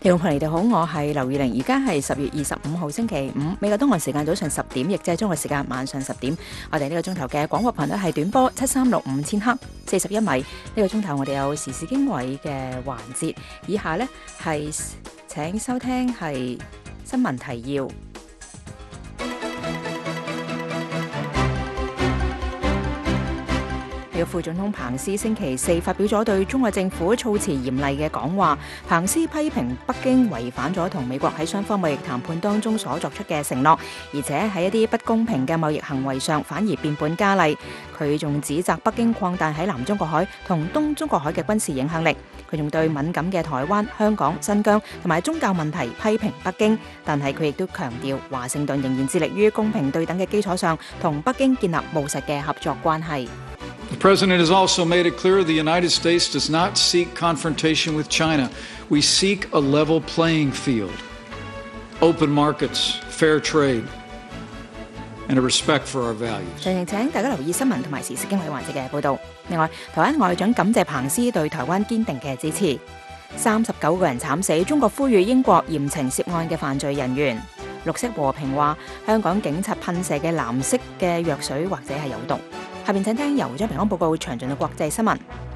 聽眾朋友，你哋好，我係劉宇玲，而家係10月25號星期五，美國東岸時間早上10點，亦即係中國時間晚上10點。我哋呢個鐘頭嘅廣播頻率係短波7365千赫41米。呢個鐘頭我哋有時事經緯嘅環節，以下呢係請收聽係新聞提要。副總統彭斯星期四發表咗對中國政府措辭嚴厲嘅講話。彭斯批評北京違反咗同美國喺雙方貿易談判當中所作出嘅承諾，而且喺一啲不公平嘅貿易行為上反而變本加厲。佢仲指責北京擴大喺南中國海同東中國海嘅軍事影響力。佢仲對敏感嘅台灣、香港、新疆同埋宗教問題批評北京，但係佢亦都強調華盛頓仍然致力於公平對等嘅基礎上同北京建立務實嘅合作關係。 The President has also made it clear the United States does not seek confrontation with China. We seek a level playing field, open markets, fair trade, and a respect for our values. 詳情請大家留意新聞同埋時事經緯環節嘅報導。另外，台灣外長感謝彭斯對台灣堅定嘅支持。39個人慘死，中國呼籲英國嚴懲涉案嘅犯罪人員。綠色和平話，香港警察噴射嘅藍色嘅藥水或者係有毒。下面請聽由張平安報告詳盡嘅國際新聞。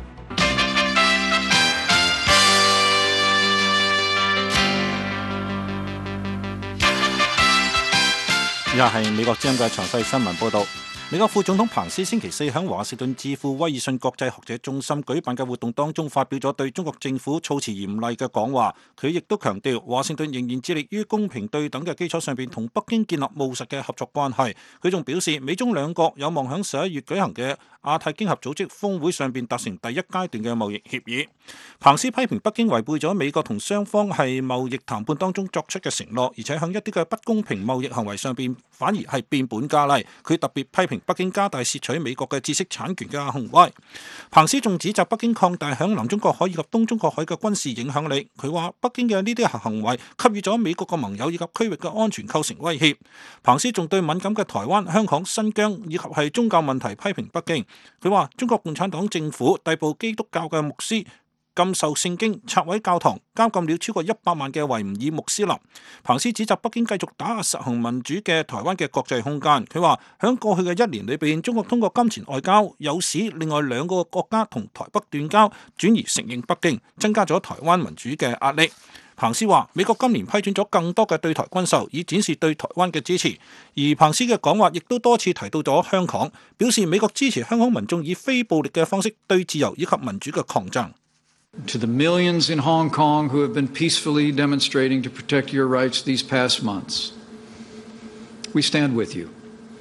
以下係美國之音嘅詳細新聞報導。美國副總統彭斯星期四喺華盛頓智庫威爾遜國際學者中心舉辦嘅活動當中發表咗對中國政府措辭嚴厲嘅講話。佢亦都強調華盛頓仍然致力於公平對等嘅基礎上邊同北京建立務實嘅合作關係。佢仲表示美中兩國有望喺11月舉行嘅亞太經合組織峰會上邊達成第一階段嘅貿易協議。彭斯批評北京違背咗美國同雙方係貿易談判當中作出嘅承諾，而且向一啲嘅不公平貿易行為上邊反而係變本加厲。佢特別批評北京加大竊取美國嘅知識產權嘅行為。彭斯仲指責北京擴大響南中國海以及東中國海嘅軍事影響力。佢話北京嘅呢啲行為給予咗美國嘅盟友以及區域嘅安全構成威脅。彭斯仲對敏感嘅台灣、香港、新疆以及係宗教問題批評北京。佢話中國共產黨政府逮捕基督教嘅牧師，禁售聖經、拆毀教堂、監禁了超過100萬嘅維吾爾穆斯林。彭斯指責北京繼續打壓實行民主嘅台灣嘅國際空間。佢話喺過去嘅1年裏邊，中國通過金錢外交誘使另外2個國家同台北斷交，轉而承認北京，增加咗台灣民主嘅壓力。彭斯話美國今年批准咗更多嘅對台軍售，以展示對台灣嘅支持。而彭斯嘅講話亦都多次提到咗香港，表示美國支持香港民眾以非暴力嘅方式對自由以及民主嘅抗爭。 To the millions in Hong Kong who have been peacefully demonstrating to protect your rights these past months, we stand with you.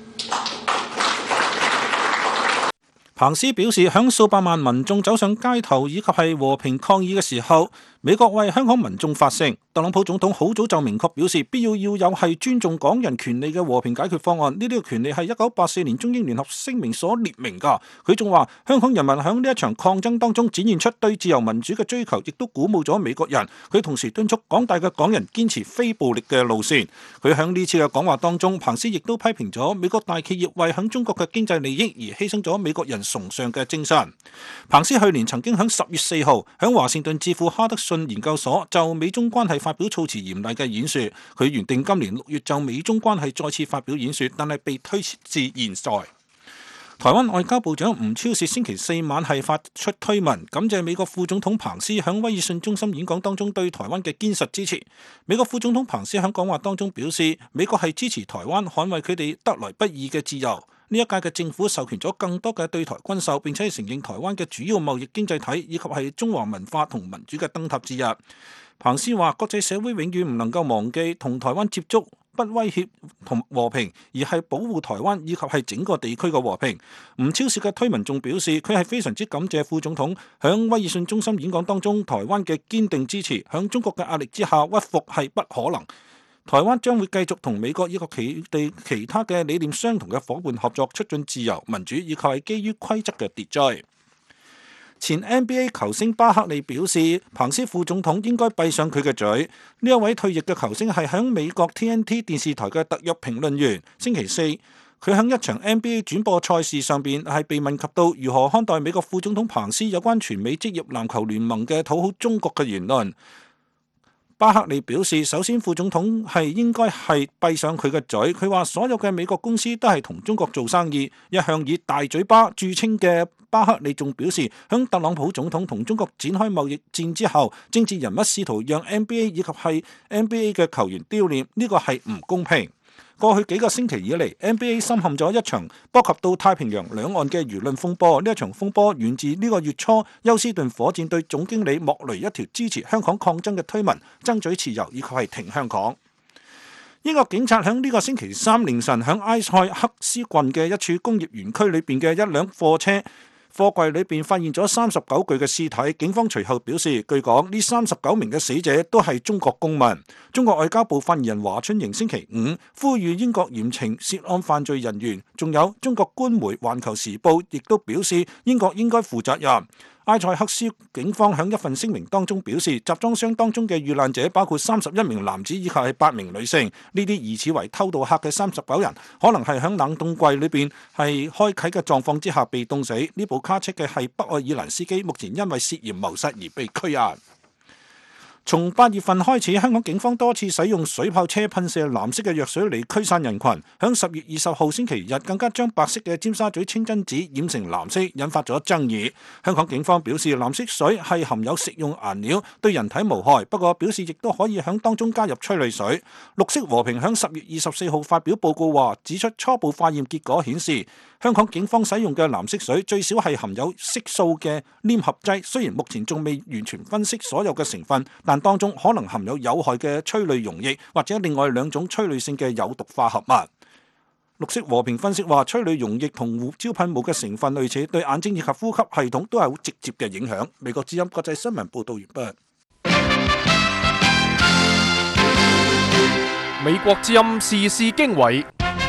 彭斯表示，響數百萬民眾走上街頭以及係和平抗議嘅時候，美國為香港民眾發聲。特朗普總統好早就明確表示，必要有係尊重港人權利嘅和平解決方案。呢啲嘅權利係1984年中英聯合聲明所列明㗎。佢仲話，香港人民響呢一場抗爭當中展現出對自由民主嘅追求，亦都鼓舞咗美國人。佢同時敦促廣大嘅港人堅持非暴力嘅路線。佢響呢次嘅講話當中，彭斯亦都批評咗美國大企業為響中國嘅經濟利益而犧牲咗美國人崇尚嘅精神。彭斯去年曾經響10月4號響華盛頓智庫哈德遜研究所就美中關係發表措辭嚴厲嘅演說。佢原定今年6月就美中關係再次發表演說，但係被推遲至現在。台灣外交部長吳釗燮星期四晚係發出推文，感謝美國副總統彭斯響威爾遜中心演講當中對台灣嘅堅實支持。美國副總統彭斯響講話當中表示，美國係支持台灣捍衛佢哋得來不易嘅自由。呢一屆嘅政府授權咗更多嘅對台軍售，並且承認台灣嘅主要貿易經濟體以及係中華文化同民主嘅燈塔之一。彭斯話：國際社會永遠唔能夠忘記同台灣接觸不威脅同和平，而係保護台灣以及係整個地區嘅和平。吳釗燮嘅推文仲表示，佢係非常之感謝副總統響威爾遜中心演講當中台灣嘅堅定支持，響中國嘅壓力之下屈服係不可能。台灣將會繼續同美國以及其他嘅理念相同嘅夥伴合作，促進自由、民主以及係基於規則嘅秩序。前 NBA 球星巴克利表示，彭斯副總統應該閉上佢嘅嘴。呢一位退役嘅球星係響美國 TNT 電視台嘅特約評論員。星期四，佢喺一場 NBA 轉播賽事上邊係被問及到如何看待美國副總統彭斯有關全美職業籃球聯盟嘅討好中國嘅言論。 巴克利表示，首先副總統係應該係閉上佢嘅嘴。佢話所有嘅美國公司都係同中國做生意，一向以大嘴巴著稱嘅巴克利仲表示，響特朗普總統同中國展開貿易戰之後，政治人物試圖讓 NBA 以及係 NBA 嘅球員丟臉，呢個係唔公平。過去幾個星期以嚟 NBA 深陷咗一場波及到太平洋兩岸嘅輿論風波。呢一場風波源自呢個月初休斯頓火箭隊總經理莫雷一條支持香港抗爭嘅推文，爭取自由以及係停香港。英國警察喺呢個星期三凌晨喺埃塞克斯郡嘅一處工業園區裏邊嘅一輛貨櫃裏邊發現咗39具嘅屍體。警方隨後表示，據講呢39名嘅死者都係中國公民。中國外交部發言人華春瑩星期五呼籲英國嚴懲涉案犯罪人員。仲有中國官媒《環球時報》亦都表示，英國應該負責任。埃塞克斯警方喺一份聲明當中表示，集裝箱當中嘅遇難者包括31名男子以及係8名女性。呢啲疑似為偷渡客嘅39人，可能係喺冷凍櫃裏邊係開啟嘅狀況之下被凍死。呢部卡車嘅係北愛爾蘭司機，目前因為涉嫌謀殺而被拘押。從8月份開始，香港警方多次使用水炮車噴射藍色嘅藥水嚟驅散人群。響10月20號星期日，更加將白色嘅尖沙咀清真寺染成藍色，引發咗爭議。香港警方表示，藍色水係含有食用顏料，對人體無害。不過表示亦都可以響當中加入催淚水。綠色和平響10月24號發表報告話，指出初步化驗結果顯示，香港警方使用嘅藍色水最少係含有色素嘅黏合劑。雖然目前仲未完全分析所有嘅成分，但當中可能含有害嘅催淚溶液，或者另外2種催淚性嘅有毒化合物。綠色和平分析話，催淚溶液同胡椒噴霧嘅成分類似，對眼睛以及呼吸系統都係好直接嘅影響。美國之音國際新聞報道完畢。 美國之音時事經緯。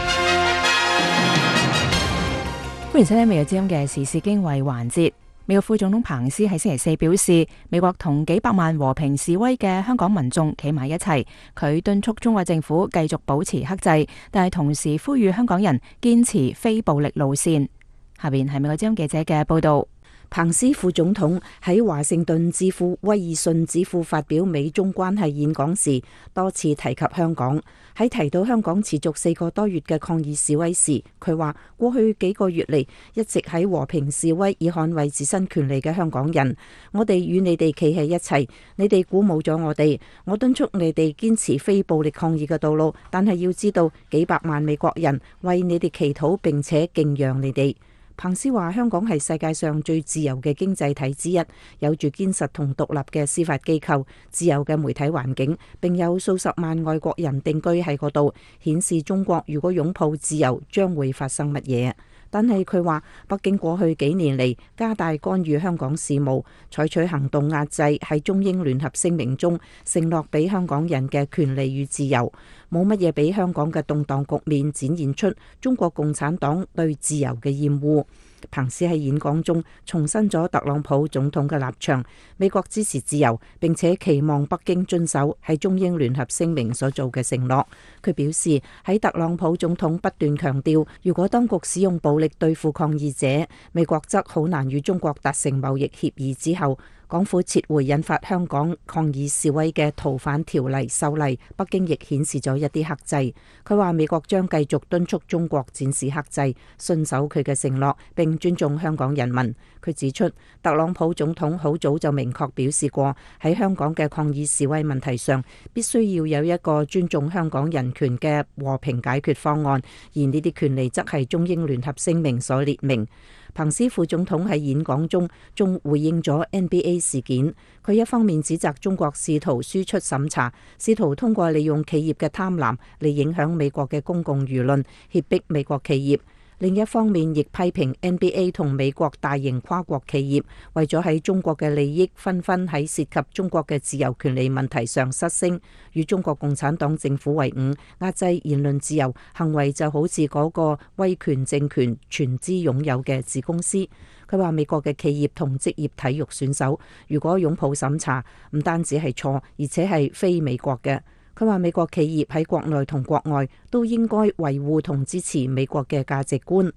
歡迎收聽美國之音嘅時事經緯環節。美國副總統彭斯喺星期四表示，美國同幾百萬和平示威嘅香港民眾企埋一齊。佢敦促中國政府繼續保持克制，但係同時呼籲香港人堅持非暴力路線。下邊係美國之音記者嘅報道。 彭斯副總統喺華盛頓智庫威爾遜智庫發表美中關係演講時，多次提及香港。喺提到香港持續4個多月嘅抗議示威時，佢話過去幾個月嚟一直喺和平示威以捍衛自身權利嘅香港人，我哋與你哋企喺一齊，你哋鼓舞咗我哋，我敦促你哋堅持非暴力抗議嘅道路，但係要知道幾百萬美國人為你哋祈禱並且敬仰你哋。彭斯話香港係世界上最自由嘅經濟體之一，有住堅實同獨立嘅司法機構、自由嘅媒體環境，並有數十萬外國人定居喺嗰度，顯示中國如果擁抱自由，將會發生乜嘢。但係佢話北京過去幾年嚟加大干預香港事務，採取行動壓制喺中英聯合聲明中承諾俾香港人嘅權利與自由，冇乜嘢比香港嘅動盪局面展現出中國共產黨對自由嘅厭惡。彭斯喺演講中重申咗特朗普總統嘅立場，美國支持自由，並且期望北京遵守喺中英聯合聲明所做嘅承諾。佢表示喺特朗普總統不斷強調，如果當局使用暴力對付抗議者，美國則好難與中國達成貿易協議之後，港府撤回引發香港抗議示威嘅逃犯條例修例，北京亦顯示咗一啲克制。佢話美國將繼續敦促中國展示克制，信守佢嘅承諾，並尊重香港人民。佢指出，特朗普總統好早就明確表示過，喺香港嘅抗議示威問題上，必須要有一個尊重香港人權嘅和平解決方案，而呢啲權利則係中英聯合聲明所列明。彭斯副總統喺演講中仲回應咗 NBA 事件，佢一方面指責中國試圖輸出審查，試圖通過利用企業嘅貪婪嚟影響美國嘅公共輿論，脅迫美國企業。另一方面，亦批評 NBA 同美國大型跨國企業為咗喺中國嘅利益，紛紛喺涉及中國嘅自由權利問題上失聲，與中國共產黨政府為伍，壓制言論自由，行為就好似嗰個威權政權全資擁有嘅子公司。佢話美國嘅企業同職業體育選手如果擁抱審查，唔單止係錯，而且係非美國嘅。佢話美國企業喺國內同國外都應該維護同支持美國嘅價值觀。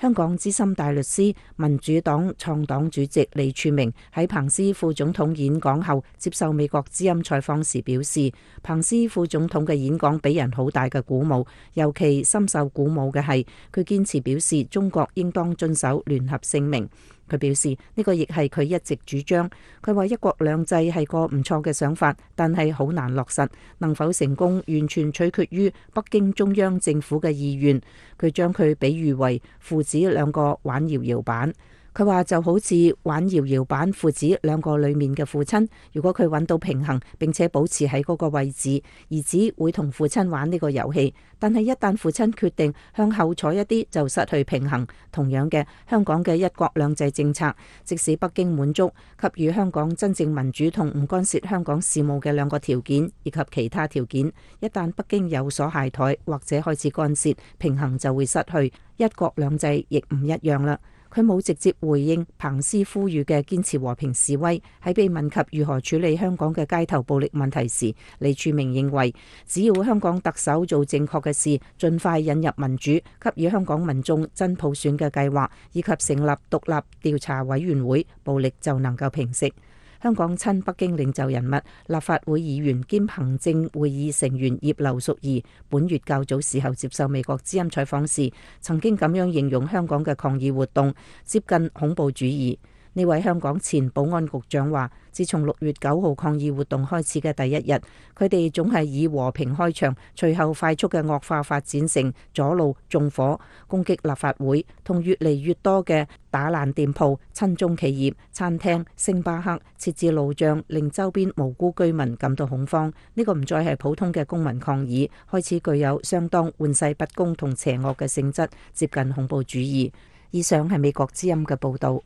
香港資深大律師、民主黨創黨主席李柱銘喺彭斯副總統演講後接受美國之音採訪時表示，彭斯副總統嘅演講俾人好大嘅鼓舞，尤其深受鼓舞嘅係佢堅持表示中國應當遵守聯合聲明。佢表示呢個亦係佢一直主張。佢話一國兩制係個唔錯嘅想法，但係好難落實，能否成功完全取決於北京中央政府嘅意願。佢將佢比喻為父子兩個玩搖搖板。佢話就好似玩搖搖板父子兩個裏面嘅父親，如果佢揾到平衡並且保持喺嗰個位置，兒子會同父親玩呢個遊戲。但係一旦父親決定向後坐一啲，就失去平衡。同樣嘅，香港嘅一國兩制政策，即使北京滿足給予香港真正民主同唔干涉香港事務嘅兩個條件以及其他條件，一旦北京有所懈怠或者開始干涉，平衡就會失去。一國兩制亦唔一樣啦。佢冇直接回應彭斯呼籲嘅堅持和平示威。喺被問及如何處理香港嘅街頭暴力問題時，李柱銘認為，只要香港特首做正確嘅事，盡快引入民主，給予香港民眾真普選嘅計劃，以及成立獨立調查委員會，暴力就能夠平息。香港親北京領袖人物、立法會議員兼行政會議成員葉劉淑儀本月較早時候接受美國之音採訪時，曾經咁樣形容香港嘅抗議活動接近恐怖主義。呢位香港前保安局長話，自從6月9號抗議活動開始嘅第一日，佢哋總係以和平開場，隨後快速嘅惡化發展成阻路、縱火、攻擊立法會，同越嚟越多嘅打爛店鋪、親中企業、餐廳、星巴克設置路障，令周邊無辜居民感到恐慌。呢個唔再係普通嘅公民抗議，開始具有相當玩世不恭同邪惡嘅性質，接近恐怖主義。以上係美國之音嘅報導。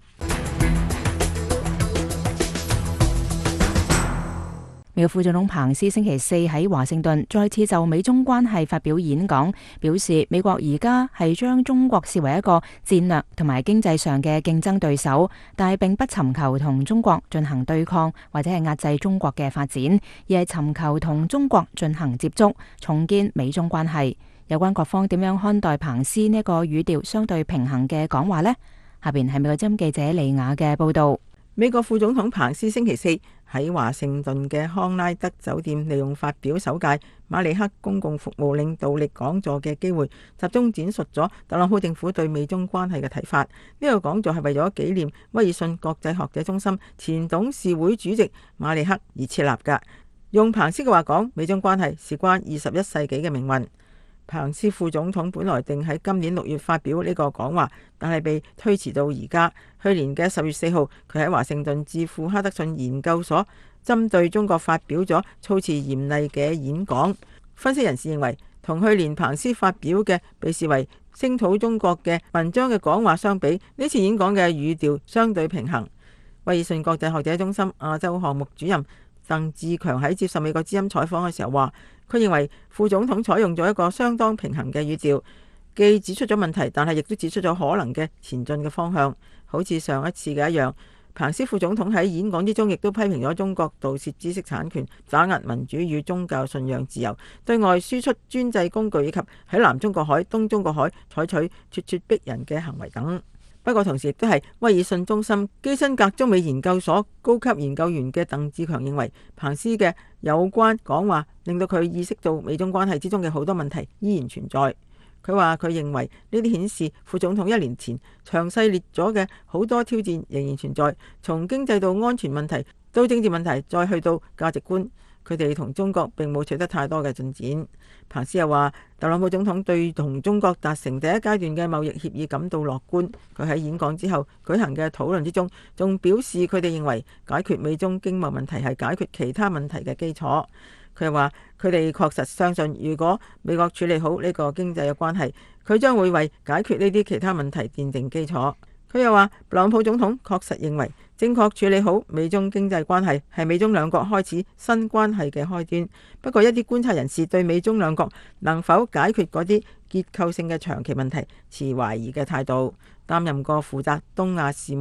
美國副總統彭斯星期四喺華盛頓再次就美中關係發表演講，表示美國而家係將中國視為一個戰略同埋經濟上嘅競爭對手，但係並不尋求同中國進行對抗或者係壓制中國嘅發展，而係尋求同中國進行接觸，重建美中關係。有關各方點樣看待彭斯呢個語調相對平衡嘅講話呢？下邊係美國之音記者李雅嘅報道。 美國副總統彭斯星期四喺華盛頓嘅康拉德酒店，利用發表首屆馬里克公共服務領導力講座嘅機會，集中闡述咗特朗普政府對美中關係嘅睇法。呢個講座係為咗紀念威爾遜國際學者中心前董事會主席馬里克而設立㗎。用彭斯嘅話講，美中關係事關21世紀嘅命運。彭斯副總統本來定喺今年6月發表呢個講話，但係被推遲到而家。去年嘅10月4號，佢喺華盛頓智庫哈德遜研究所針對中國發表咗措辭嚴厲嘅演講。分析人士認為，同去年彭斯發表嘅被視為聲討中國嘅文章嘅講話相比，呢次演講嘅語調相對平衡。威爾遜國際學者中心亞洲項目主任鄧志強喺接受美國之音採訪嘅時候話，佢認為副總統採用咗一個相當平衡嘅語調，既指出咗問題，但係亦都指出咗可能嘅前進嘅方向。好似上一次嘅一樣，彭斯副總統喺演講之中亦都批評咗中國盜竊知識產權、打壓民主與宗教信仰自由、對外輸出專制工具，以及喺南中國海、東中國海採取咄咄逼人嘅行為等。不過同時亦都係威爾遜中心基辛格中美研究所高級研究員嘅鄧志強認為，彭斯嘅有關講話令到佢意識到美中關係之中嘅好多問題依然存在。佢話佢認為呢啲顯示副總統1年前詳細列咗嘅好多挑戰仍然存在，從經濟到安全問題到政治問題，再去到價值觀，佢哋同中國並冇取得太多嘅進展。彭斯又話，特朗普總統對同中國達成第一階段嘅貿易協議感到樂觀。佢喺演講之後舉行嘅討論之中，仲表示佢哋認為解決美中經貿問題係解決其他問題嘅基礎。佢又話，佢哋確實相信，如果美國處理好呢個經濟嘅關係，佢將會為解決呢啲其他問題奠定基礎。佢又話，特朗普總統確實認為正確處理好美中經濟關係係美中兩國開始新關係嘅開端。不過一啲觀察人士對美中兩國能否解決嗰啲結構性嘅長期問題持懷疑嘅態度。擔任過負責東亞事務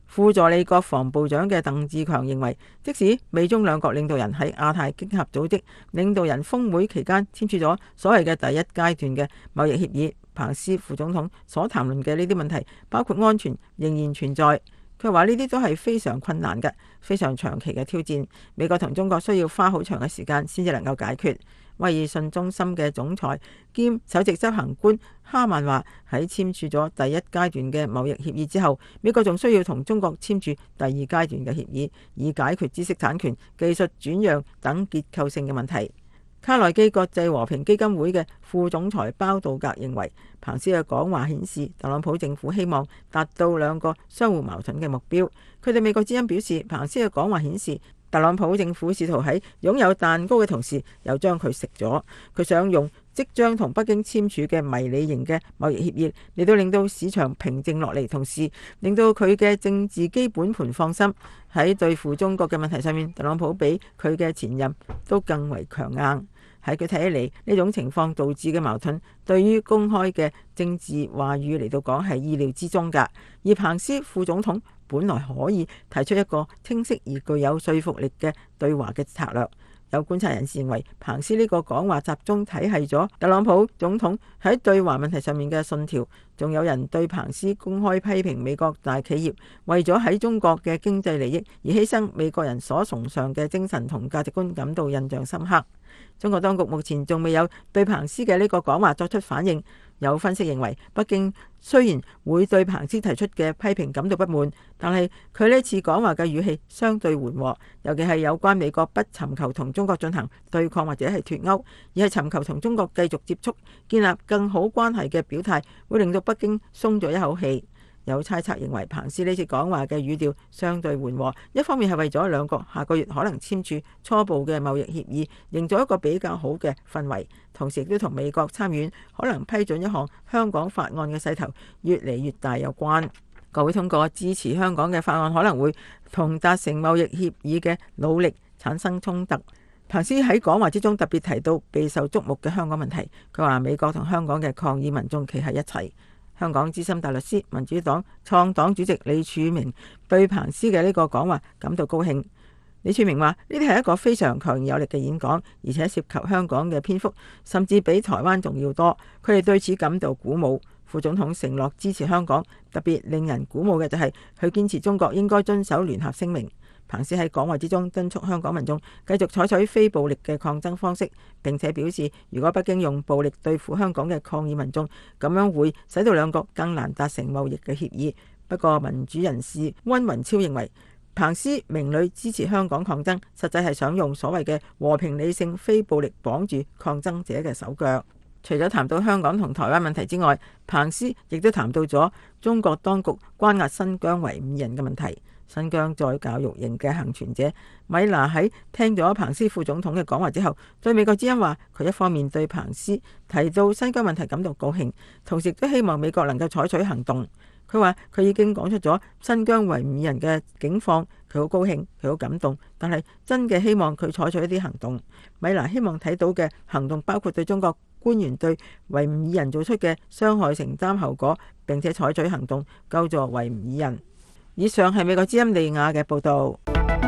副助理國防部長嘅鄧志強認為，即使美中兩國領導人喺亞太經合組織領導人峰會期間簽署咗所謂嘅第一階段嘅貿易協議，彭斯副總統所談論嘅呢啲問題，包括安全，仍然存在。佢話呢啲都係非常困難嘅、非常長期嘅挑戰，美國同中國需要花好長嘅時間先至能夠解決。威爾遜中心嘅總裁兼首席執行官哈曼話：喺簽署咗第一階段嘅貿易協議之後，美國仲需要同中國簽署第二階段嘅協議，以解決知識產權、技術轉讓等結構性嘅問題。卡內基國際和平基金會嘅副總裁包道格認為，彭斯嘅講話顯示特朗普政府希望達到兩個相互矛盾嘅目標。佢對美國之音表示，彭斯嘅講話顯示特朗普政府試圖喺擁有蛋糕嘅同時又將佢食咗。佢想用即將同北京簽署嘅迷你型嘅貿易協議嚟到令到市場平靜落嚟，同時令到佢嘅政治基本盤放心。喺對付中國嘅問題上面，特朗普比佢嘅前任都更為強硬。喺佢睇起嚟，呢種情況導致嘅矛盾，對於公開嘅政治話語嚟到講係意料之中㗎。而彭斯副總統本來可以提出一個清晰而具有說服力嘅對華嘅策略。有觀察人士認為，彭斯呢個講話集中體系咗特朗普總統喺對華問題上面嘅信條，仲有人對彭斯公開批評美國大企業為咗喺中國嘅經濟利益而犧牲美國人所崇尚嘅精神同價值觀感到印象深刻。中國當局目前仲未有對彭斯嘅呢個講話作出反應。有分析認為，北京雖然會對彭斯提出嘅批評感到不滿，但係佢呢次講話嘅語氣相對緩和，尤其係有關美國不尋求同中國進行對抗或者係脫歐，而係尋求同中國繼續接觸、建立更好關係嘅表態，會令到北京鬆咗一口氣。有猜測認為，彭斯呢次講話嘅語調相對緩和，一方面係為咗兩國下個月可能簽署初步嘅貿易協議，營造一個比較好嘅氛圍，同時亦都同美國參院可能批准一項香港法案嘅勢頭越嚟越大有關。國會通過支持香港嘅法案可能會同達成貿易協議嘅努力產生衝突。彭斯喺講話之中特別提到備受矚目嘅香港問題，佢話美國同香港嘅抗議民眾企喺一齊。香港資深大律師、民主黨創黨主席李柱銘對彭斯嘅呢個講話感到高興。李柱銘話：呢啲係一個非常強而有力嘅演講，而且涉及香港嘅篇幅甚至比台灣仲要多。佢哋對此感到鼓舞。副總統承諾支持香港，特別令人鼓舞嘅就係佢堅持中國應該遵守聯合聲明。彭斯喺講話之中敦促香港民眾繼續採取非暴力嘅抗爭方式，並且表示如果北京用暴力對付香港嘅抗議民眾，咁樣會使到兩國更難達成貿易嘅協議。不過民主人士温雲超認為，彭斯明裏支持香港抗爭，實際係想用所謂嘅和平理性非暴力綁住抗爭者嘅手腳。除咗談到香港同台灣問題之外，彭斯亦都談到咗中國當局關押新疆維吾爾人嘅問題。新疆再教育營嘅幸存者米娜喺聽咗彭斯副總統嘅講話之後，對美國之音話，佢一方面對彭斯提到新疆問題感到高興，同時亦都希望美國能夠採取行動。佢話佢已經講出咗新疆維吾爾人嘅境況，佢好高興，佢好感動，但係真嘅希望佢採取一啲行動。米娜希望睇到嘅行動包括對中國官員對維吾爾人做出嘅傷害承擔後果，並且採取行動救助維吾爾人。以上係美國之音利亞嘅報導。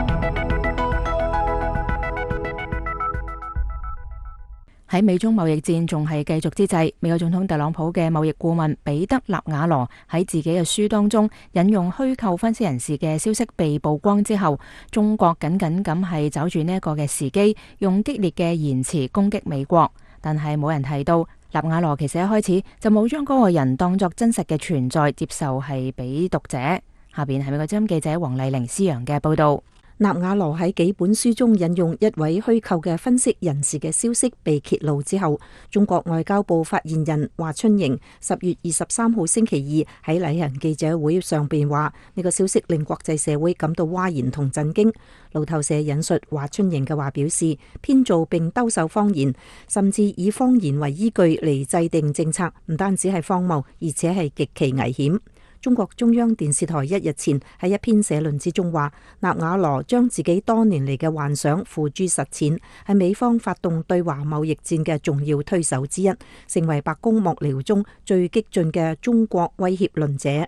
喺美中貿易戰仲係繼續之際，美國總統特朗普嘅貿易顧問彼得納瓦羅喺自己嘅書當中引用虛構分析人士嘅消息被曝光之後，中國緊緊咁係抓住呢一個嘅時機，用激烈嘅言辭攻擊美國，但係冇人提到納瓦羅其實一開始就冇將嗰個人當作真實嘅存在接受係俾讀者。下邊係美國之音記者黃麗玲思陽嘅報道。 納瓦羅喺幾本書中引用一位虛構嘅分析人士嘅消息被揭露之後，中國外交部發言人華春瑩10月23號星期二喺例行記者會上邊話：呢個消息令國際社會感到譁然同震驚。路透社引述華春瑩嘅話表示，編造並兜售謊言，甚至以謊言為依據嚟制定政策，唔單止係荒謬，而且係極其危險。中國中央電視台1日前喺一篇社論之中話，納瓦羅將自己多年嚟嘅幻想付諸實踐，係美方發動對華貿易戰嘅重要推手之一，成為白宮幕僚中最激進嘅中國威脅論者。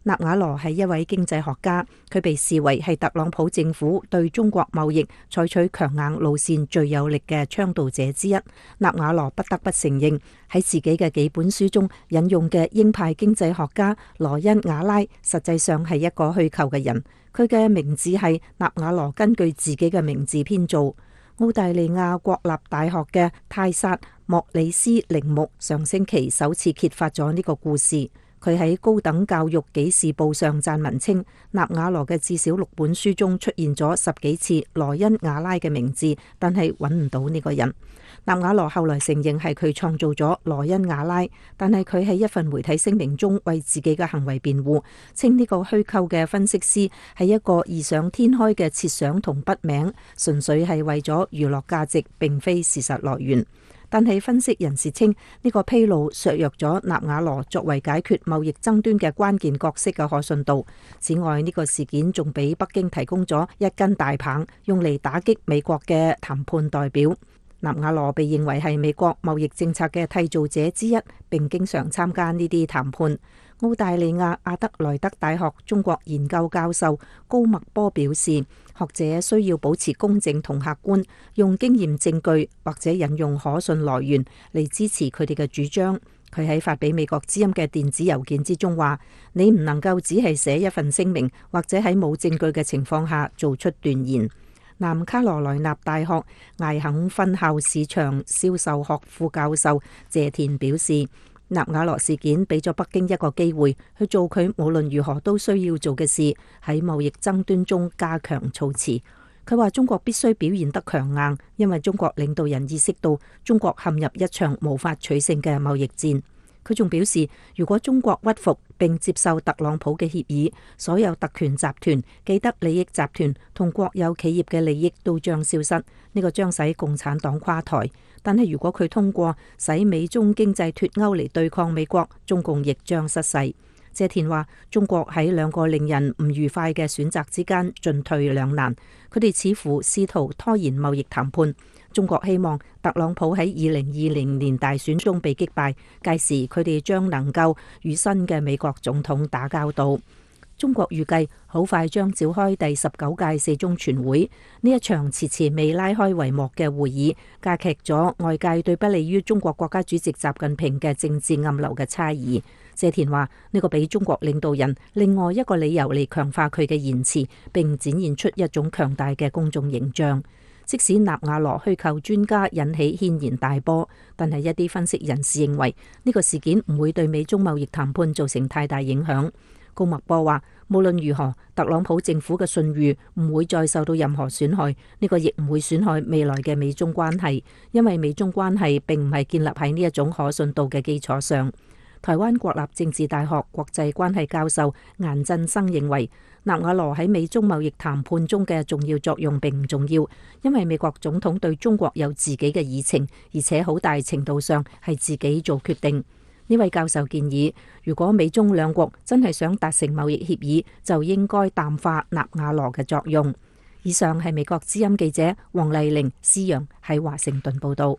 納瓦羅係一位經濟學家，佢被視為係特朗普政府對中國貿易採取強硬路線最有力嘅倡導者之一。納瓦羅不得不承認，喺自己嘅幾本書中引用嘅鷹派經濟學家羅恩瓦拉，實際上係一個虛構嘅人。佢嘅名字係納瓦羅根據自己嘅名字編造。澳大利亞國立大學嘅泰薩莫里斯鈴木上星期首次揭發咗呢個故事。佢喺高等教育紀事報上撰文稱，納瓦羅嘅至少6本書中出現咗10幾次羅恩瓦拉嘅名字，但係揾唔到呢個人。納瓦羅後來承認係佢創造咗羅恩瓦拉，但係佢喺一份媒體聲明中為自己嘅行為辯護，稱呢個虛構嘅分析師係一個異想天開嘅設想同筆名，純粹係為咗娛樂價值，並非事實來源。但係分析人士稱，呢個披露削弱咗納瓦羅作為解決貿易爭端嘅關鍵角色嘅可信度。此外，呢個事件仲俾北京提供咗一根大棒，用嚟打擊美國嘅談判代表。納瓦羅被認為係美國貿易政策嘅締造者之一，並經常參加呢啲談判。澳大利亞阿德萊德大學中國研究教授高麥波表示，學者需要保持公正同客觀，用經驗證據或者引用可信來源嚟支持佢哋嘅主張。佢喺發俾美國之音嘅電子郵件之中話：你唔能夠只係寫一份聲明，或者喺冇證據嘅情況下做出斷言。南卡羅來納大學艾肯分校市場銷售學副教授謝田表示，納瓦羅事件俾咗北京一個機會去做佢無論如何都需要做嘅事，喺貿易爭端中加強措辭。佢話中國必須表現得強硬，因為中國領導人意識到中國陷入一場無法取勝嘅貿易戰。佢仲表示，如果中國屈服並接受特朗普嘅協議，所有特權集團、既得利益集團同國有企業嘅利益都將消失，呢個將使共產黨垮台。但係如果佢通過使美中經濟脫鈎嚟對抗美國，中共亦將失勢。謝田話：中國喺2個令人唔愉快嘅選擇之間進退兩難，佢哋似乎試圖拖延貿易談判。中國希望特朗普喺2020年大選中被擊敗，屆時佢哋將能夠與新嘅美國總統打交道。中國預計好快將召開第19屆四中全會，呢一場遲遲未拉開帷幕嘅會議，加劇咗外界對不利於中國國家主席習近平嘅政治暗流嘅猜疑。謝田話：呢個俾中國領導人另外一個理由嚟強化佢嘅言辭，並展現出一種強大嘅公眾形象。即使納瓦羅虛構專家引起軒然大波，但係一啲分析人士認為呢個事件唔會對美中貿易談判造成太大影響。高麥波話：無論如何，特朗普政府嘅信譽唔會再受到任何損害，呢個亦唔會損害未來嘅美中關係，因為美中關係並唔係建立喺呢一種可信度嘅基礎上。台灣國立政治大學國際關係教授顏振生認為，納瓦羅喺美中貿易談判中嘅重要作用並唔重要，因為美國總統對中國有自己嘅議程，而且好大程度上係自己做決定。呢位教授建議，如果美中兩國真係想達成貿易協議，就應該淡化納瓦羅嘅作用。以上係美國之音記者黃麗玲、施陽喺華盛頓報道。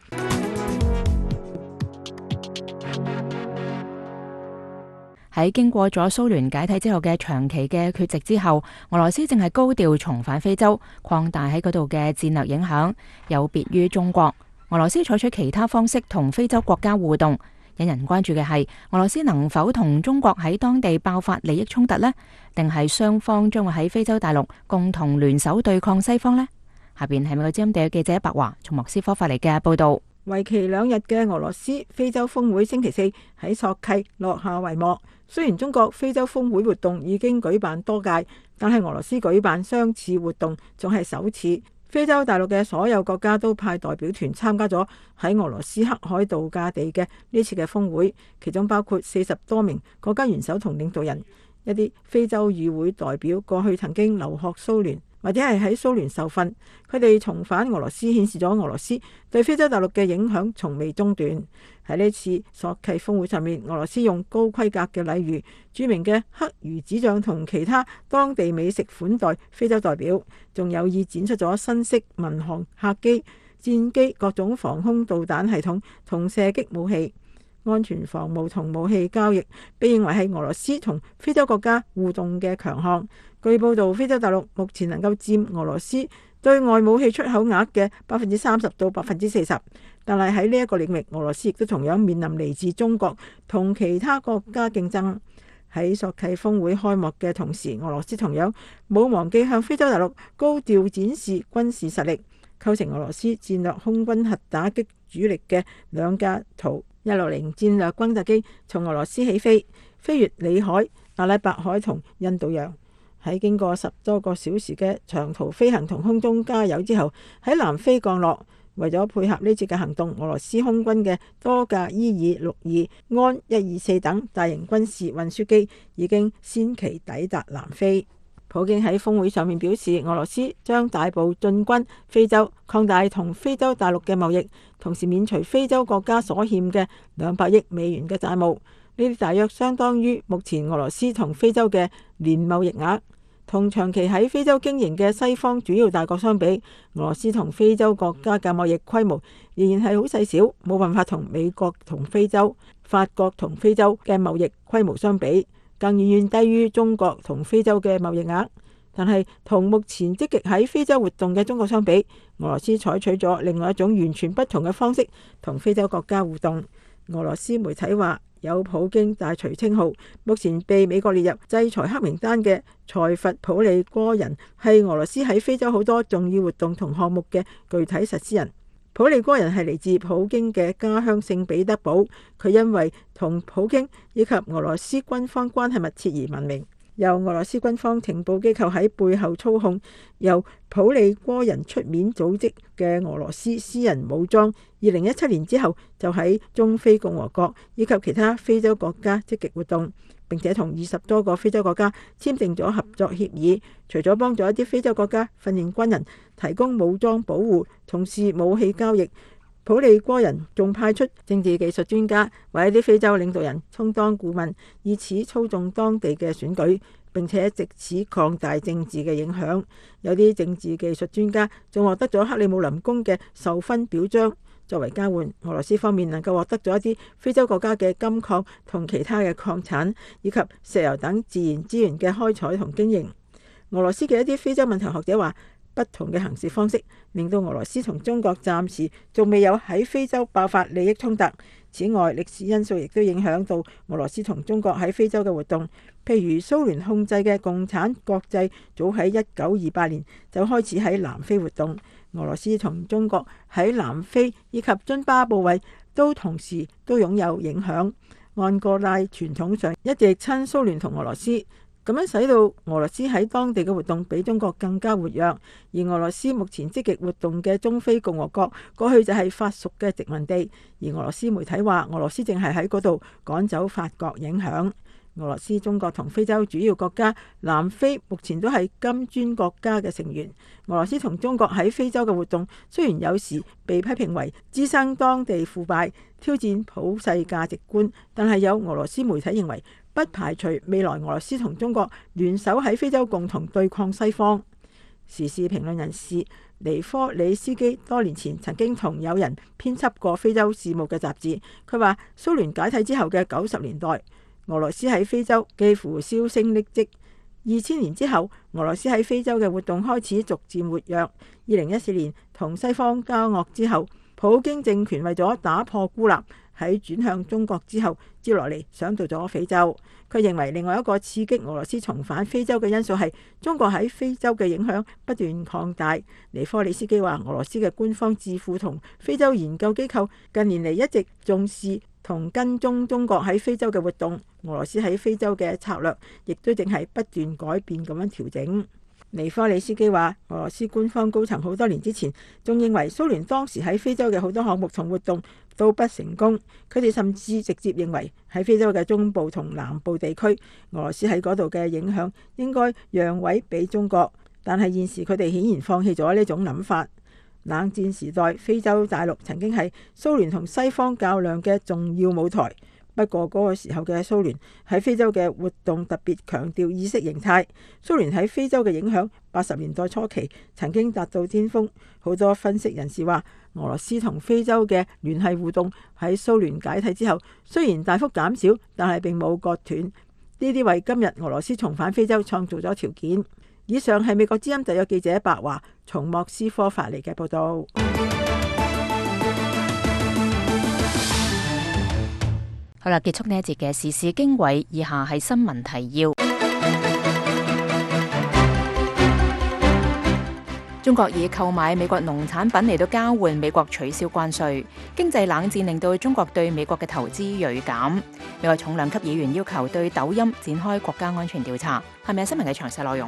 喺經過咗蘇聯解體之後嘅長期嘅缺席之後，俄羅斯正係高調重返非洲，擴大喺嗰度嘅戰略影響。有別於中國，俄羅斯採取其他方式同非洲國家互動。引人關注嘅係，俄羅斯能否同中國喺當地爆發利益衝突呢？定係雙方將會喺非洲大陸共同聯手對抗西方呢？下邊係美國之音地記者白華從莫斯科發嚟嘅報道。 為期2日嘅俄羅斯非洲峰會星期四喺索契落下帷幕。雖然中國非洲峰會活動已經舉辦多屆，但係俄羅斯舉辦相似活動仲係首次。非洲大陸嘅所有國家都派代表團參加咗喺俄羅斯黑海度假地嘅呢次嘅峰會，其中包括40多名國家元首同領導人。一啲非洲議會代表過去曾經留學蘇聯，或者係喺蘇聯受訓，佢哋重返俄羅斯，顯示咗俄羅斯對非洲大陸嘅影響從未中斷。喺呢次索契峰會上面，俄羅斯用高規格嘅禮遇，著名嘅黑魚子醬同其他當地美食款待非洲代表，仲有意展出咗新式民航客機、戰機、各種防空導彈系統同射擊武器。 安全防務同武器交易，被認為係俄羅斯同非洲國家互動嘅強項。據報道，非洲大陸目前能夠佔俄羅斯對外武器出口額嘅30%到40%，但係喺呢一個領域，俄羅斯亦都同樣面臨嚟自中國同其他國家競爭。喺索契峰會開幕嘅同時，俄羅斯同樣冇忘記向非洲大陸高調展示軍事實力。構成俄羅斯戰略空軍核打擊主力嘅2架圖160戰略轟炸機從俄羅斯起飛，飛越里海、阿拉伯海同印度洋。喺經過10多個小時嘅長途飛行同空中加油之後，喺南非降落。為咗配合呢次嘅行動，俄羅斯空軍嘅多架伊爾62、安124等大型軍事運輸機已經先期抵達南非。普京喺峰會上面表示，俄羅斯將大步進軍非洲，擴大同非洲大陸嘅貿易，同時免除非洲國家所欠嘅200億美元嘅債務。呢啲大約相當於目前俄羅斯同非洲嘅年貿易額。同長期喺非洲經營嘅西方主要大國相比，俄羅斯同非洲國家嘅貿易規模仍然係好細小，冇辦法同美國同非洲、法國同非洲嘅貿易規模相比。更遠遠低於中國同非洲嘅貿易額，但係同目前積極喺非洲活動嘅中國相比，俄羅斯採取咗另外一種完全不同嘅方式同非洲國家互動。俄羅斯媒體話，有普京大廚稱號，目前被美國列入制裁黑名單嘅塞弗普利戈人係俄羅斯喺非洲好多重要活動同項目嘅具體實施人。普利戈人係嚟自普京嘅家鄉聖彼得堡，佢因為同普京以及俄羅斯軍方關係密切而聞名。由俄羅斯軍方情報機構喺背後操控，由普利戈人出面組織嘅俄羅斯私人武裝，2017年之後就喺中非共和國以及其他非洲國家積極活動，並且同20多個非洲國家簽訂咗合作協議。除咗幫助一啲非洲國家訓練軍人、提供武裝保護、從事武器交易，普利戈人仲派出政治技術專家為一啲非洲領導人充當顧問，以此操縱當地嘅選舉，並且藉此擴大政治嘅影響。有啲政治技術專家仲獲得咗克里姆林宮嘅授勳表彰，作為交換，俄羅斯方面能夠獲得咗一啲非洲國家嘅金礦同其他嘅礦產，以及石油等自然資源嘅開採同經營。俄羅斯嘅一啲非洲問題學者話，不同嘅行事方式令到俄羅斯同中國暫時仲未有喺非洲爆發利益衝突。此外，歷史因素亦都影響到俄羅斯同中國喺非洲嘅活動。譬如蘇聯控制嘅共產國際早喺1928年就開始喺南非活動。俄羅斯同中國喺南非以及津巴布韋都同時都擁有影響。安哥拉傳統上一直親蘇聯同俄羅斯，咁樣使到俄羅斯喺當地嘅活動比中國更加活躍。而俄羅斯目前積極活動嘅中非共和國，過去就係法屬嘅殖民地，而俄羅斯媒體話俄羅斯正係喺嗰度趕走法國影響。俄羅斯、中國同非洲主要國家南非目前都係金磚國家嘅成員。俄羅斯同中國喺非洲嘅活動雖然有時被批評為滋生當地腐敗、挑戰普世價值觀，但係有俄羅斯媒體認為不排除未來俄羅斯同中國聯手喺非洲共同對抗西方。時事評論人士尼科里斯基多年前曾經同友人編輯過非洲事務嘅雜誌，佢話蘇聯解體之後嘅90年代，俄羅斯喺非洲幾乎銷聲匿跡。2000年之後，俄羅斯喺非洲嘅活動開始逐漸活躍。2014年同西方交惡之後，普京政權為咗打破孤立，喺轉向中國之後，接落嚟想到咗非洲。佢認為另外一個刺激俄羅斯重返非洲嘅因素係中國喺非洲嘅影響不斷擴大。尼科里斯基話，俄羅斯嘅官方智庫同非洲研究機構近年嚟一直重視同跟蹤中國喺非洲嘅活動，俄羅斯喺非洲嘅策略亦都正係不斷改變咁樣調整。尼科里斯基話，俄羅斯官方高層好多年之前仲認為蘇聯當時喺非洲嘅好多項目同活動都不成功，佢哋甚至直接認為喺非洲嘅中部同南部地區，俄羅斯喺嗰度嘅影響應該讓位俾中國，但係現時佢哋顯然放棄咗呢種諗法。冷戰時代，非洲大陸曾經係蘇聯同西方較量嘅重要舞台。 不過嗰個時候嘅蘇聯喺非洲嘅活動特別強調意識形態。蘇聯喺非洲嘅影響80年代初期曾經達到巔峰。好多分析人士話，俄羅斯同非洲嘅聯繫互動喺蘇聯解體之後雖然大幅減少，但係並冇割斷。呢啲為今日俄羅斯重返非洲創造咗條件。以上係美國之音特約記者白華從莫斯科發嚟嘅報道。 好啦，結束呢一節嘅時事經緯，以下係新聞提要。中國以購買美國農產品嚟到交換美國取消關稅，經濟冷戰令到中國對美國嘅投資銳減。美國重量級議員要求對抖音展開國家安全調查。係咪有新聞嘅詳細內容？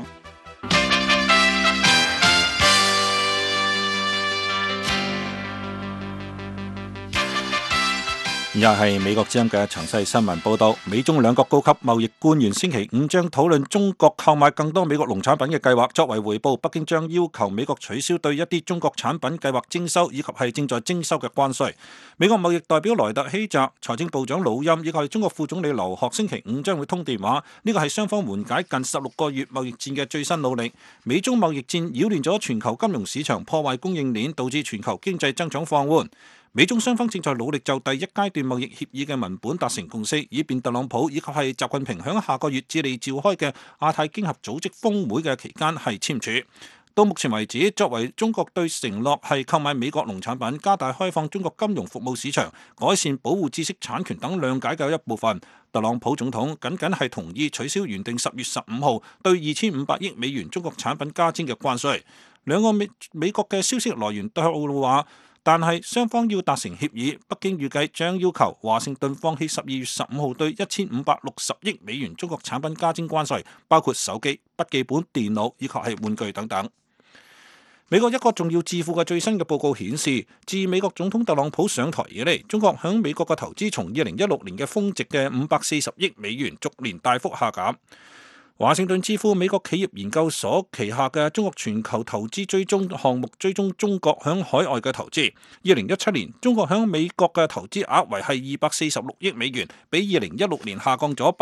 以下係美國之音嘅詳細新聞報道。美中兩國高級貿易官員星期五將討論中國購買更多美國農產品嘅計劃。作為回報，北京將要求美國取消對一啲中國產品計劃徵收以及係正在徵收嘅關稅。美國貿易代表萊特希澤、財政部長魯欽以及係中國副總理劉鶴星期五將會通電話。呢個係雙方緩解近16個月貿易戰嘅最新努力。美中貿易戰擾亂咗全球金融市場，破壞供應鏈，導致全球經濟增長放緩。美中雙方正在努力就第一階段貿易協議嘅文本達成共識，以便特朗普以及係習近平響下個月智利召開嘅亞太經合組織峰會嘅期間係簽署。到目前為止，作為中國對承諾係購買美國農產品、加大開放中國金融服務市場、改善保護知識產權等諒解嘅一部分，特朗普總統僅僅係同意取消原定10月15號對2500億美元中國產品加徵嘅關稅。兩個美國嘅消息來源都話，但係雙方要達成協議，北京預計將要求華盛頓放棄12月15號對1560億美元中國產品加徵關稅，包括手機、筆記本電腦以及係玩具等等。美國一個重要智庫嘅最新嘅報告顯示，自美國總統特朗普上台以嚟，中國響美國嘅投資從2016年嘅峰值嘅540億美元逐年大幅下減。華盛頓智庫美國企業研究所旗下嘅中國全球投資追蹤項目追蹤中國響海外嘅投資。2017年，中國響美國嘅投資額為係246億美元，比2016年下降咗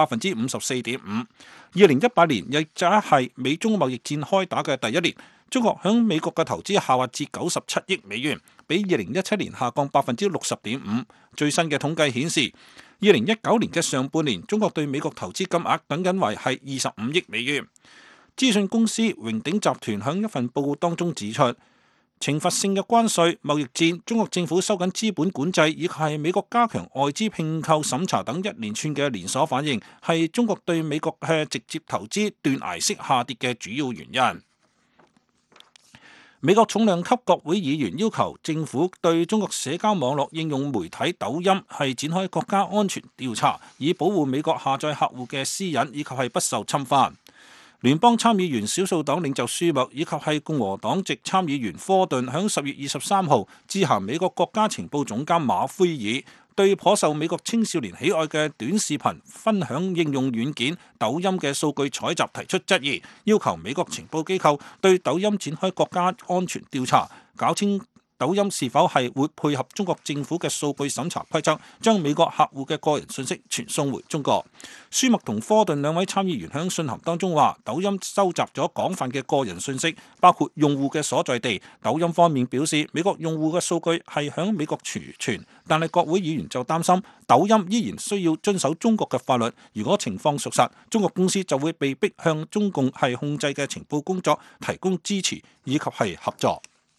54.5%。2018年亦就係美中貿易戰開打嘅第一年，中國響美國嘅投資下滑至97億美元，比2017年下降60.5%。最新嘅統計顯示，2019年嘅上半年，中國對美國投資金額僅僅為係25億美元。資訊公司榮鼎集團響一份報告當中指出，懲罰性嘅關稅、貿易戰、中國政府收緊資本管制，以及係美國加強外資併購審查等一連串嘅連鎖反應，係中國對美國嘅直接投資斷崖式下跌嘅主要原因。美國重量級國會議員要求政府對中國社交網絡應用媒體抖音係展開國家安全調查，以保護美國下載客戶嘅私隱以及係不受侵犯。聯邦參議員少數黨領袖舒默以及係共和黨籍參議員科頓響10月23號致函美國國家情報總監馬奎爾，對頗受美國青少年喜愛嘅短視頻分享應用軟件抖音嘅數據採集提出質疑，要求美國情報機構對抖音展開國家安全調查，搞清抖音是否係會配合中國政府嘅數據審查規則，將美國客戶嘅個人信息傳送回中國。舒默同科頓兩位參議員喺信函當中話，抖音收集咗廣泛嘅個人信息，包括用戶嘅所在地。抖音方面表示，美國用戶嘅數據係響美國儲存，但係國會議員就擔心抖音依然需要遵守中國嘅法律。如果情況屬實，中國公司就會被逼向中共係控制嘅情報工作提供支持以及係合作。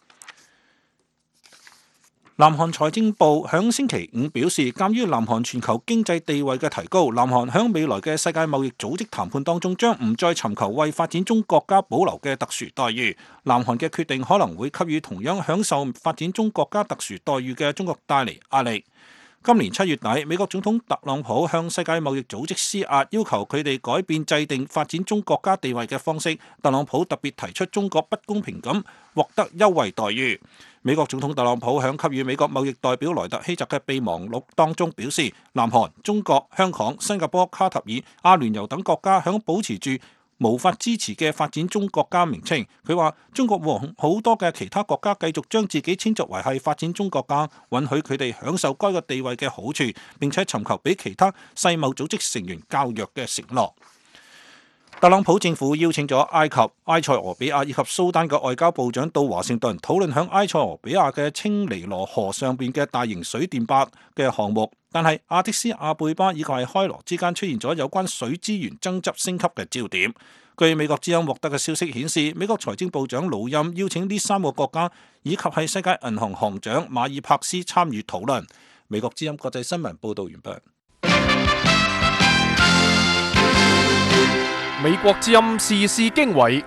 南韓財政部響星期五表示，鑑於南韓全球經濟地位嘅提高，南韓響未來嘅世界貿易組織談判當中將唔再尋求為發展中國家保留嘅特殊待遇。南韓嘅決定可能會給予同樣享受發展中國家特殊待遇嘅中國帶嚟壓力。今年7月底，美國總統特朗普向世界貿易組織施壓，要求佢哋改變制定發展中國家地位嘅方式。特朗普特別提出中國不公平咁獲得優惠待遇。美國總統特朗普響給予美國貿易代表萊特希澤嘅備忘錄當中表示，南韓、中國、香港、新加坡、卡塔爾、阿聯酋等國家響保持住無法支持嘅發展中國家名稱。佢話中國和好多嘅其他國家繼續將自己稱作為係發展中國家，允許佢哋享受該個地位嘅好處，並且尋求比其他世貿組織成員較弱嘅承諾。特朗普政府邀請咗埃及、埃塞俄比亞以及蘇丹嘅外交部長到華盛頓討論響埃塞俄比亞嘅青尼羅河上邊嘅大型水電壩嘅項目，但係阿迪斯阿貝巴以及係開羅之間出現咗有關水資源爭執升級嘅焦點。據美國之音獲得嘅消息顯示，美國財政部長魯欽邀請呢3個國家以及係世界銀行行長馬爾帕斯參與討論。美國之音國際新聞報道完畢。 美國之音時事經緯，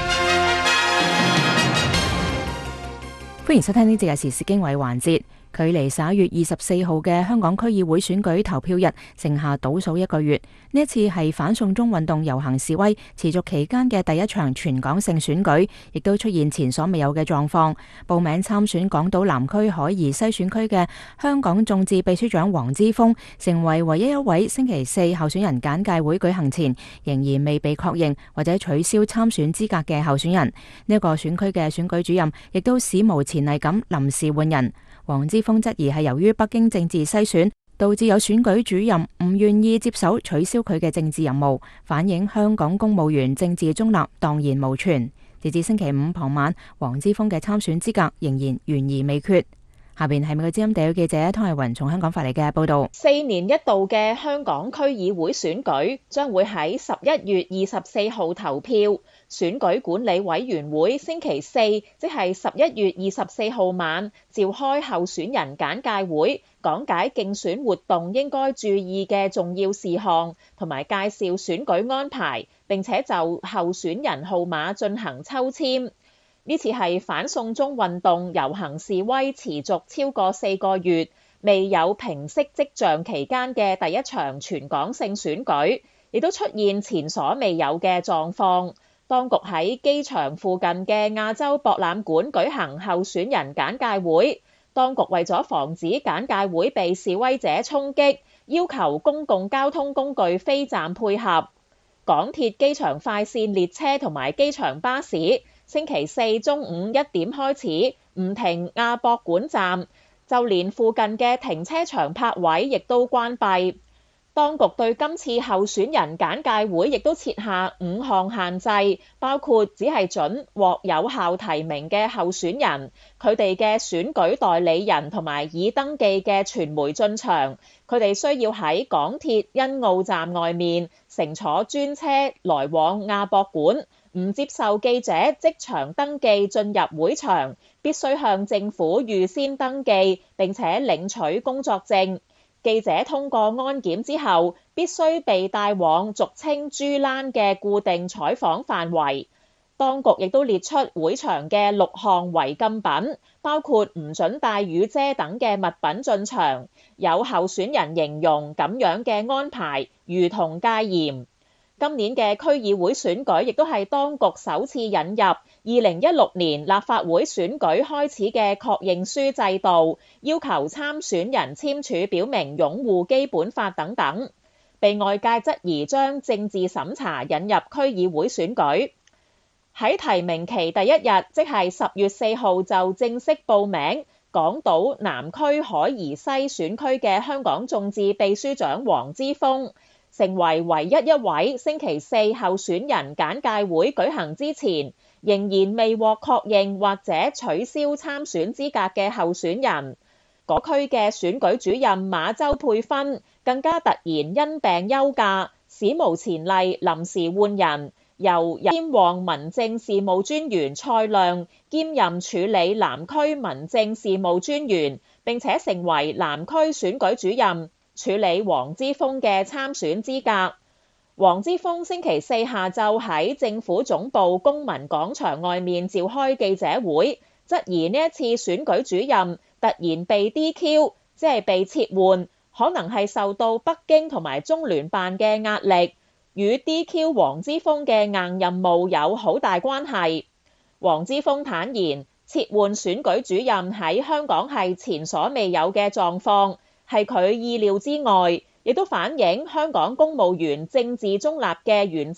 歡迎收聽呢節嘅時事經緯環節。距離11月24號嘅香港區議會選舉投票日剩下倒數1個月，呢一次係反送中運動遊行示威持續期間嘅第一場全港性選舉，亦都出現前所未有嘅狀況。報名參選港島南區海怡西選區嘅香港眾志秘書長黃之鋒，成為唯一一位星期4候選人簡介會舉行前仍然未被確認或者取消參選資格嘅候選人。呢一個選區嘅選舉主任亦都史無前例咁臨時換人。黃之鋒質疑係由於北京政治篩選，導致有選舉主任唔願意接手取消佢嘅政治任務，反映香港公務員政治中立蕩然無存。截至星期5傍晚，黃之鋒嘅參選資格仍然懸而未決。下邊係美國之音地區記者湯麗雲從香港發嚟嘅報道。 4年一度嘅香港區議會選舉將會喺11月24號投票。選舉管理委員會星期4，即係11月24號晚，召開候選人簡介會，講解競選活動應該注意嘅重要事項，同埋介紹選舉安排，並且就候選人號碼進行抽籤。呢次係反送中運動遊行示威持續超過4個月，未有平息跡象期間嘅第一場全港性選舉，亦都出現前所未有嘅狀況。當局喺機場附近嘅亞洲博覽館舉行候選人簡介會，當局為咗防止簡介會被示威者衝擊，要求公共交通工具飛站配合。港鐵機場快線列車同埋機場巴士星期4中午1點開始唔停亞博館站，就連附近嘅停車場泊位亦都關閉。當局對今次候選人簡介會亦都設下5項限制，包括只係准獲有效提名嘅候選人、佢哋嘅選舉代理人同埋已登記嘅傳媒進場，佢哋需要喺港鐵欣澳站外面乘坐專車來往亞博館，唔接受記者即場登記進入會場，必須向政府預先登記並且領取工作證。記者通過安檢之後，必須被帶往俗稱豬欄嘅固定採訪範圍。當局亦都列出會場嘅6項違禁品，包括唔准帶雨遮等嘅物品進場。有候選人形容咁樣嘅安排如同戒嚴。今年嘅區議會選舉亦都係當局首次引入2016年立法會選舉開始嘅確認書制度，要求參選人簽署表明擁護基本法等等，被外界質疑將政治審查引入區議會選舉。喺提名期第一日，即係10月4號就正式報名港島南區海怡西選區嘅香港眾志秘書長黃之鋒，成為唯一一位星期4候選人簡介會舉行之前仍然未獲確認或者取消參選資格嘅候選人。嗰區嘅選舉主任馬周佩芬更加突然因病休假，史無前例臨時換人，由兼旺民政事務專員蔡亮兼任處理南區民政事務專員，並且成為南區選舉主任，處理黃之鋒嘅參選資格。黃之鋒星期4下晝喺政府總部公民廣場外面召開記者會，質疑呢一次選舉主任突然被 DQ， 即係被撤換，可能係受到北京同埋中聯辦嘅壓力，與 DQ 黃之鋒嘅硬任務有好大關係。黃之鋒坦言，撤換選舉主任喺香港係前所未有嘅狀況，係佢意料之外，亦都反映香港公務員政治中立嘅原則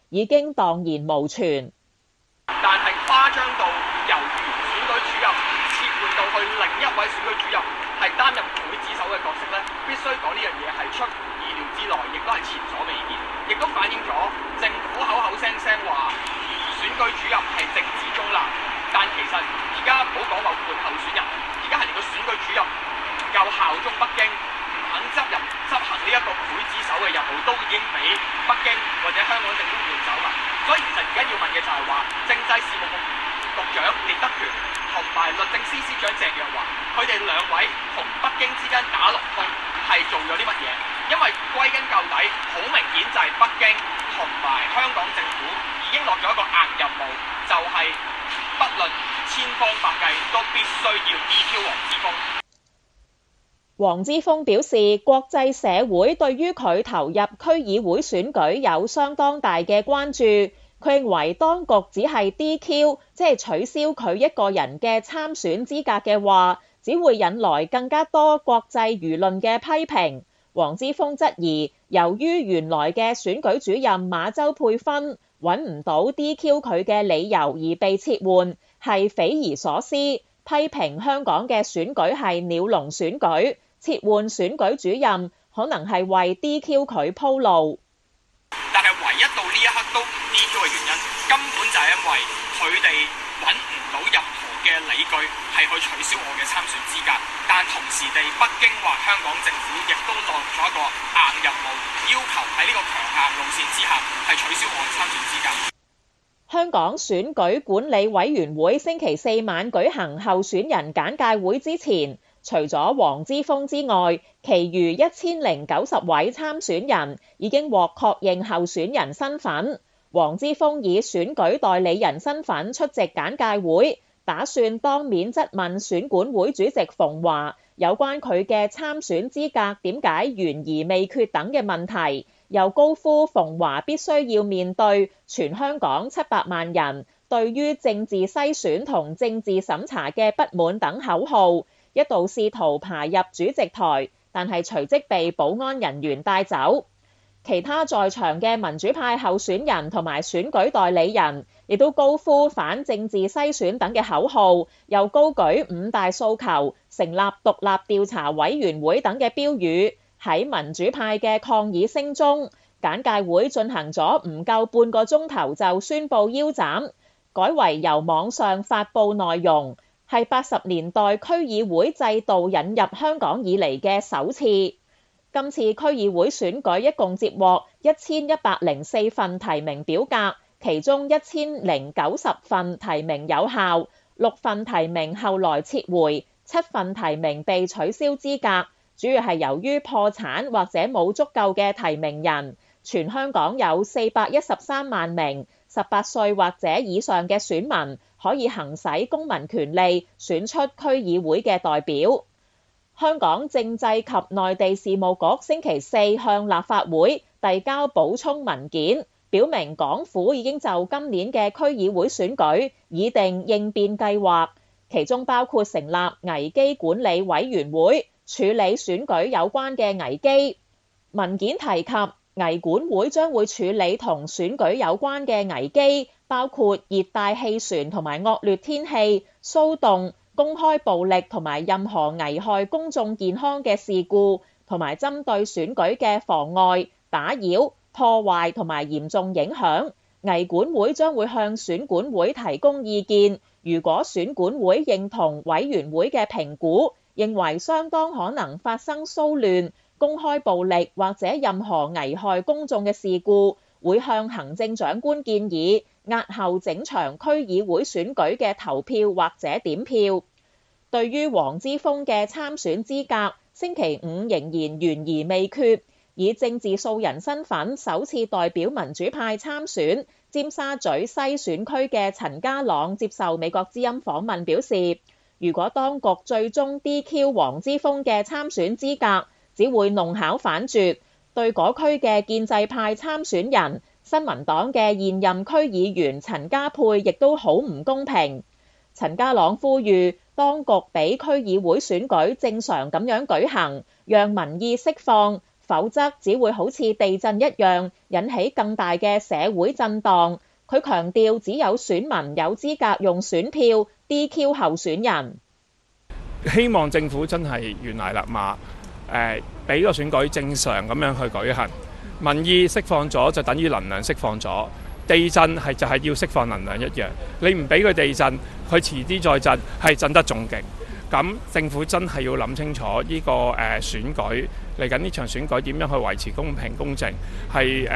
已經蕩然無存。 但係誇張到由原選舉主任切換到去另一位選舉主任係擔任劊子手嘅角色呢，必須講呢樣嘢係出乎意料之內，亦都係前所未見，亦都反映咗政府口口聲聲話選舉主任係政治中立，但其實而家唔好講話換候選人，而家係連個選舉主任唔夠效忠北京，唔肯執行呢一個劊子手嘅任務，都已經俾北京或者香港政府換走啦。所以其實而家要問嘅就係話，政制事務局長聶德權同埋律政司司長鄭若驊，佢哋兩位同北京之間打龍通係做咗啲乜嘢？因為歸根究底，好明顯就係北京同埋香港政府已經落咗一個硬任務，就係不論千方百計都必須要 DQ 黃之鋒。 黃之鋒表示，國際社會對於佢投入區議會選舉有相當大嘅關注。佢認為當局只係 DQ， 即係取消佢一個人嘅參選資格嘅話，只會引來更加多國際輿論嘅批評。黃之鋒質疑，由於原來嘅選舉主任馬周佩芬揾唔到 DQ 佢嘅理由而被撤換，係匪夷所思。批評香港嘅選舉係鳥籠選舉，撤換選舉主任可能係為 DQ 佢鋪路。 但係唯一到呢一刻都唔 DQ 嘅原因，根本就係因為佢哋揾唔到任何嘅理據係去取消我嘅參選資格。但同時地，北京或香港政府亦都落咗一個硬任務，要求喺呢個強硬路線之下係取消我嘅參選資格。 香港選舉管理委員會星期四晚舉行候選人簡介會之前，除咗黃之鋒之外，其餘1090位參選人已經獲確認候選人身份。黃之鋒以選舉代理人身份出席簡介會，打算當面質問選管會主席馮華有關佢嘅參選資格點解懸而未決等嘅問題，又高呼馮華必須要面對全香港700萬人對於政治篩選同政治審查嘅不滿等口號，一度試圖爬入主席台，但係隨即被保安人員帶走。其他在場嘅民主派候選人同埋選舉代理人亦都高呼反政治篩選等嘅口號，又高舉5大訴求、成立獨立調查委員會等嘅標語。喺民主派嘅抗議聲中，簡介會進行咗唔夠半個鐘頭就宣布腰斬，改為由網上發布內容，係80年代區議會制度引入香港以嚟嘅首次。今次區議會選舉一共接獲1104份提名表格，其中1090份提名有效，6份提名後來撤回，7份提名被取消資格，主要係由於破產或者冇足夠嘅提名人。全香港有413萬名18歲或者以上嘅選民可以行使公民權利，選出區議會嘅代表。香港政制及內地事務局星期四向立法會遞交補充文件，表明港府已經就今年嘅區議會選舉擬定應變計劃，其中包括成立危機管理委員會，處理選舉有關嘅危機。文件提及危管會將會處理同選舉有關嘅危機，包括熱帶氣旋同埋惡劣天氣、騷動、公開暴力同埋任何危害公眾健康嘅事故，同埋針對選舉嘅妨礙、打擾、破壞同埋嚴重影響。危管會將會向選管會提供意見，如果選管會認同委員會嘅評估，認為相當可能發生騷亂、公開暴力或者任何危害公眾嘅事故，會向行政長官建議押後整場區議會選舉嘅投票或者點票。對於黃之鋒嘅參選資格，星期五仍然懸而未決。以政治素人身份首次代表民主派參選尖沙咀西選區嘅陳家朗接受美國之音訪問表示，如果當局最終 DQ 黃之鋒嘅參選資格，只會弄巧反拙，對嗰區嘅建制派參選人新民黨嘅現任區議員陳家佩亦都好唔公平。陳家朗呼籲當局俾區議會選舉正常咁樣舉行，讓民意釋放， 否則只會好似地震一樣引起更大嘅社會震盪。佢強調，只有選民有資格用選票 DQ 候選人。 希望政府真係懸崖勒馬，俾個選舉正常咁樣去舉行。民意釋放咗就等於能量釋放咗，地震就係要釋放能量一樣。你唔俾佢地震，佢遲啲再震係震得仲勁。咁政府真係要諗清楚呢個選舉嚟緊呢場選舉點樣去維持公平公正，係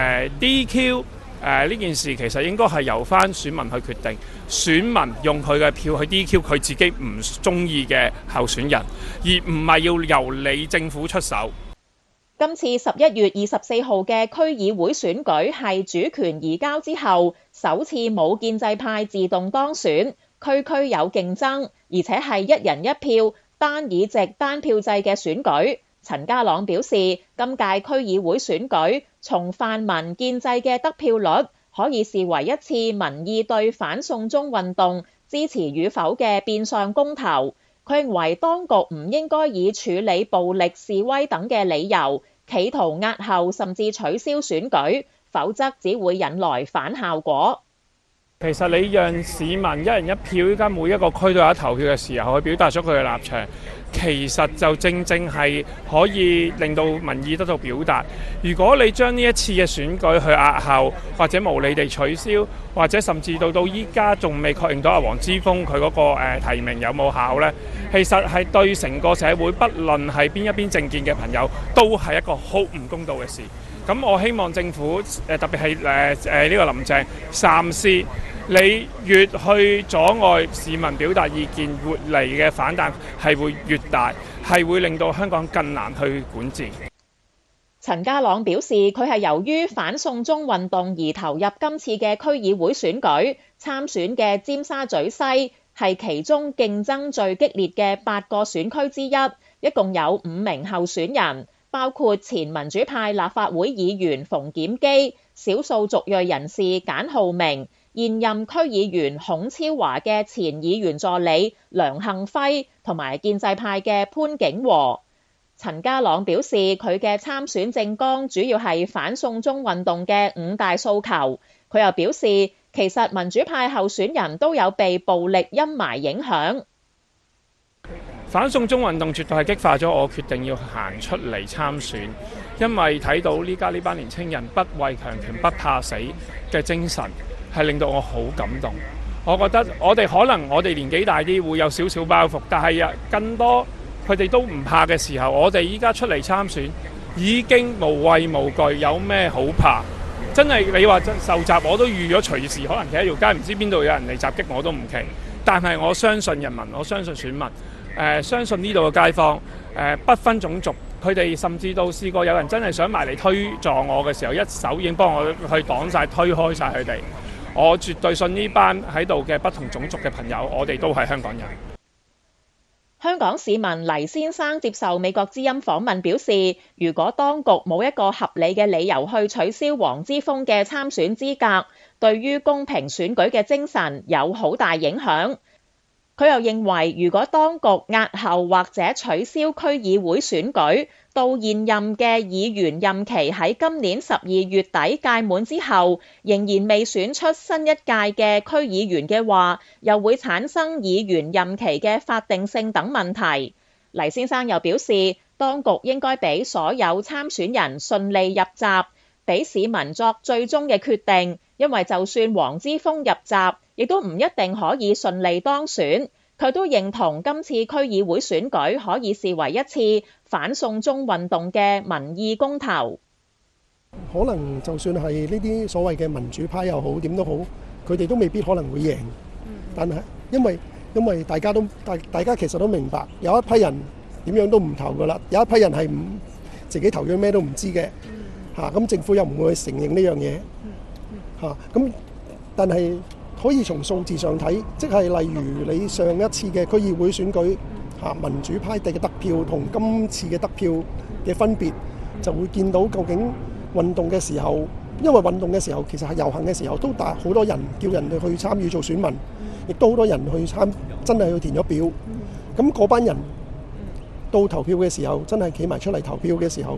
DQ 呢件事其實應該係由翻選民去決定，選民用佢嘅票去 DQ 佢自己唔中意嘅候選人，而唔係要由你政府出手。 今次11月24號嘅區議會選舉係主權移交之後首次冇建制派自動當選，區區有競爭，而且係一人一票單議席單票制嘅選舉。陳家朗表示，今屆區議會選舉從泛民建制嘅得票率可以視為一次民意對反送中運動支持與否嘅變相公投。佢認為當局唔應該以處理暴力示威等嘅理由企圖押後甚至取消選舉，否則只會引來反效果。 其實你讓市民一人一票，依家每一個區都有投票嘅時候，去表達咗佢嘅立場，其實就正正係可以令到民意得到表達。如果你將呢一次嘅選舉去押後，或者無理地取消，或者甚至到依家仲未確認到阿黃之鋒佢嗰個提名有冇效呢？其實係對成個社會，不論係邊一邊政見嘅朋友，都係一個好唔公道嘅事。咁我希望政府特別係呢個林鄭三思，你越去阻礙市民表達意見，活嚟嘅反彈係會越大，係會令到香港更難去管治。 陳家朗表示，佢係由於反送中運動而投入今次嘅區議會選舉，參選嘅尖沙咀西係其中競爭最激烈嘅8個選區之一，一共有5名候選人，包括前民主派立法會議員馮檢基、少數族裔人士簡浩明、現任區議員孔超華嘅前議員助理梁幸輝同埋建制派嘅潘景和。陳家朗表示，佢嘅參選政綱主要係反送中運動嘅5大訴求。佢又表示，其實民主派候選人都有被暴力陰霾影響。 反送中運動絕對係激化咗我決定要行出嚟參選，因為睇到呢家呢班年青人不畏強權、不怕死嘅精神，係令到我好感動。我覺得我哋年紀大啲會有少少包袱，但係更多佢哋都唔怕嘅時候，我哋依家出嚟參選已經無畏無懼，有咩好怕？真係你話受襲，我都預咗隨時可能企喺條街，唔知邊度有人嚟襲擊我都唔奇。但係我相信人民，我相信選民。相信呢度嘅街坊，不分種族，佢哋甚至到試過有人真係想埋嚟推撞我嘅時候，一手已經幫我去擋晒、推開晒佢哋。我絕對信呢班喺度嘅不同種族嘅朋友，我哋都係香港人。 香港市民黎先生接受美國之音訪問表示，如果當局冇一個合理嘅理由去取消黃之鋒嘅參選資格，對於公平選舉嘅精神有好大影響。佢又認為，如果當局押後或者取消區議會選舉，到現任嘅議員任期喺今年12月底屆滿之後，仍然未選出新一屆嘅區議員嘅話，又會產生議員任期嘅法定性等問題。黎先生又表示，當局應該俾所有參選人順利入閘，俾市民作最終嘅決定，因為就算黃之鋒入閘，亦都唔一定可以順利當選。佢都認同今次區議會選舉可以視為一次反送中運動嘅民意公投。 可能就算係呢啲所謂嘅民主派又好，點都好，佢哋都未必可能會贏。但係因為大家其實都明白，有一批人點樣都唔投㗎啦，有一批人係唔自己投咗咩都唔知嘅。咁政府又唔會承認呢樣嘢。咁但係可以從數字上睇，即係例如你上一次嘅區議會選舉，民主派嘅得票同今次嘅得票嘅分別，就會見到究竟運動嘅時候，因為運動嘅時候其實係遊行嘅時候，都好多人叫人哋去參與做選民，亦都好多人去真係去填咗表。咁嗰班人到投票嘅時候，真係企埋出嚟投票嘅時候，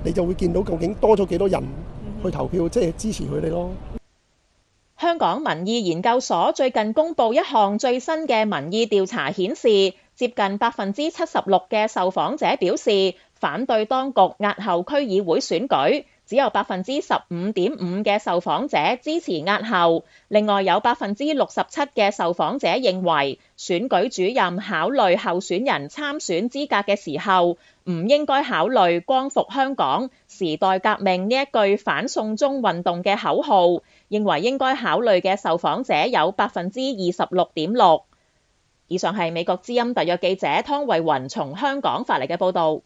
你就會見到究竟多咗幾多人去投票，即係支持佢哋咯。 香港民意研究所最近公布一項最新嘅民意調查顯示，接近76%嘅受訪者表示反對當局押後區議會選舉，只有15.5%嘅受訪者支持押後。另外有67%嘅受訪者認為選舉主任考慮候選人參選資格嘅時候，唔應該考慮光復香港、時代革命呢一句反送中運動嘅口號，認為應該考慮嘅受訪者有26.6%。以上係美國之音特約記者湯慧雲從香港發嚟嘅報導。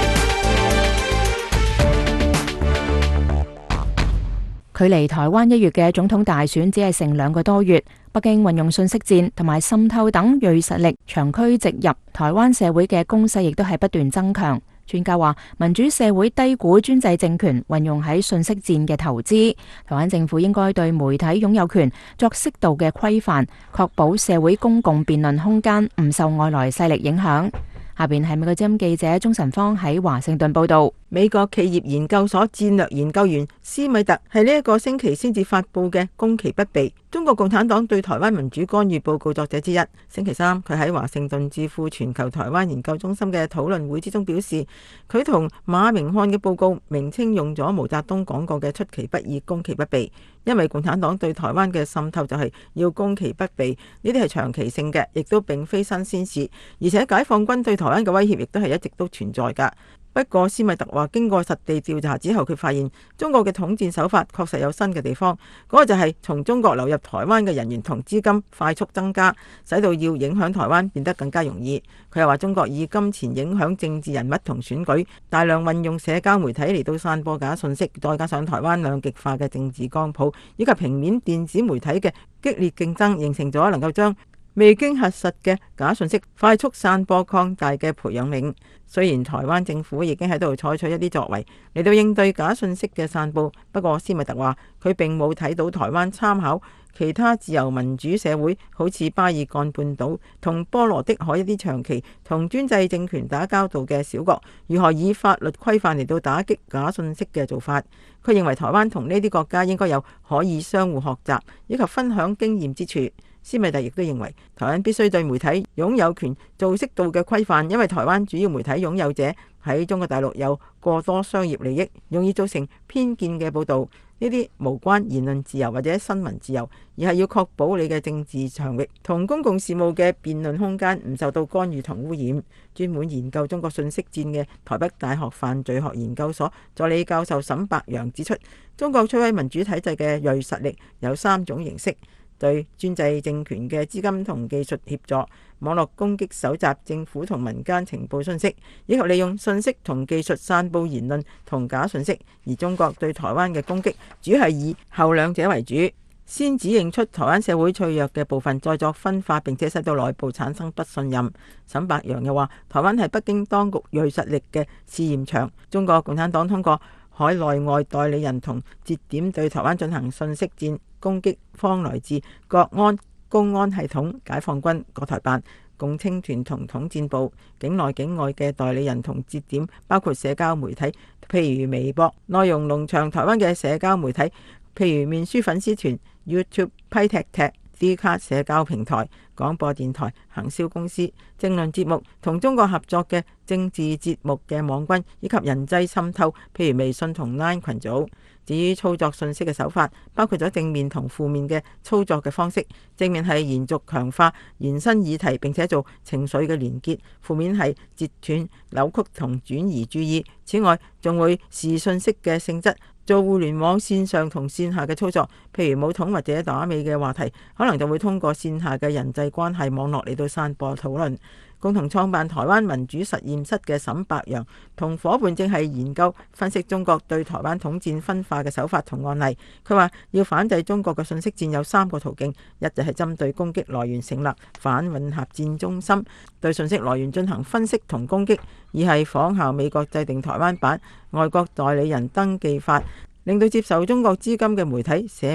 距離台灣1月嘅總統大選只係剩2個多月，北京運用信息戰同埋滲透等銳實力長驅直入台灣社會嘅攻勢亦都係不斷增強。專家話，民主社會低估專制政權運用喺信息戰嘅投資，台灣政府應該對媒體擁有權作適度嘅規範，確保社會公共辯論空間唔受外來勢力影響。下邊係美國之音記者鍾晨芳喺華盛頓報道。 美國企業研究所戰略研究員施米特係呢一個星期先至發佈嘅攻其不備中國共產黨對台灣民主干預報告作者之一。星期三，佢喺華盛頓智庫全球台灣研究中心嘅討論會之中表示，佢同馬明漢嘅報告名稱用咗毛澤東講過嘅出其不意攻其不備，因為共產黨對台灣嘅滲透就係要攻其不備，呢啲係長期性嘅，亦都並非新鮮事，而且解放軍對台灣嘅威脅亦都係一直都存在㗎。不過施米特話，經過實地調查之後，佢發現中國嘅統戰手法確實有新嘅地方，嗰個就係從中國流入台灣嘅人員同資金快速增加，使到要影響台灣變得更加容易。佢又話，中國以金錢影響政治人物同選舉，大量運用社交媒體嚟到散播假信息，再加上台灣兩極化嘅政治光譜以及平面電子媒體嘅激烈競爭，形成咗能夠將未經核實嘅假信息快速散播擴大嘅培養皿。雖然台灣政府已經喺度採取一啲作為嚟到應對假信息嘅散佈，不過施米特話佢並冇睇到台灣參考其他自由民主社會，好似巴爾幹半島同波羅的海一啲長期同專制政權打交道嘅小國，如何以法律規範嚟到打擊假信息嘅做法。佢認為台灣同呢啲國家應該有可以相互學習以及分享經驗之處。施米特亦都認為，台灣必須對媒體擁有權做適度嘅規範，因為台灣主要媒體擁有者喺中國大陸有過多商業利益，容易造成偏見嘅報導。呢啲無關言論自由或者新聞自由，而係要確保你嘅政治場域同公共事務嘅辯論空間唔受到干預同污染。專門研究中國信息戰嘅台北大學犯罪學研究所助理教授沈伯洋指出，中國摧毀民主體制嘅銳實力有3種形式：對專制政權嘅資金同技術協助，網絡攻擊搜集政府同民間情報信息，以及利用信息同技術散佈言論同假信息。而中國對台灣嘅攻擊主要係以後兩者為主，先指認出台灣社會脆弱嘅部分，再作分化，並且使到內部產生不信任。沈伯洋又話，台灣係北京當局銳實力嘅試驗場，中國共產黨通過海內外代理人同節點對台灣進行信息戰攻擊，方來自國安、公安系統、解放軍、國台辦、共青團同統戰部，境內境外嘅代理人同節點包括社交媒體，譬如微博，內容農場台灣嘅社交媒體，譬如面書粉絲團、YouTube、批踢踢、D 卡社交平台、廣播電台、行銷公司、政論節目同中國合作嘅政治節目嘅網軍，以及人際滲透，譬如微信同 LINE 群組。至於操作信息嘅手法，包括咗正面同負面嘅操作嘅方式。正面係延續強化延伸議題，並且做情緒嘅連結；負面係截斷、扭曲同轉移注意。此外，仲會視信息嘅性質，做互聯網線上同線下嘅操作，譬如武統或者打美嘅話題，可能就會通過線下嘅人際關係網絡嚟到散播討論。共同創辦台灣民主實驗室嘅沈伯洋同夥伴正係研究分析中國對台灣統戰分化嘅手法同案例。佢話要反制中國嘅信息戰有3個途徑：一就係針對攻擊來源成立反混合戰中心，對信息來源進行分析同攻擊；二係仿效美國制定台灣版外國代理人登記法，令到接受中國資金嘅媒體、社媒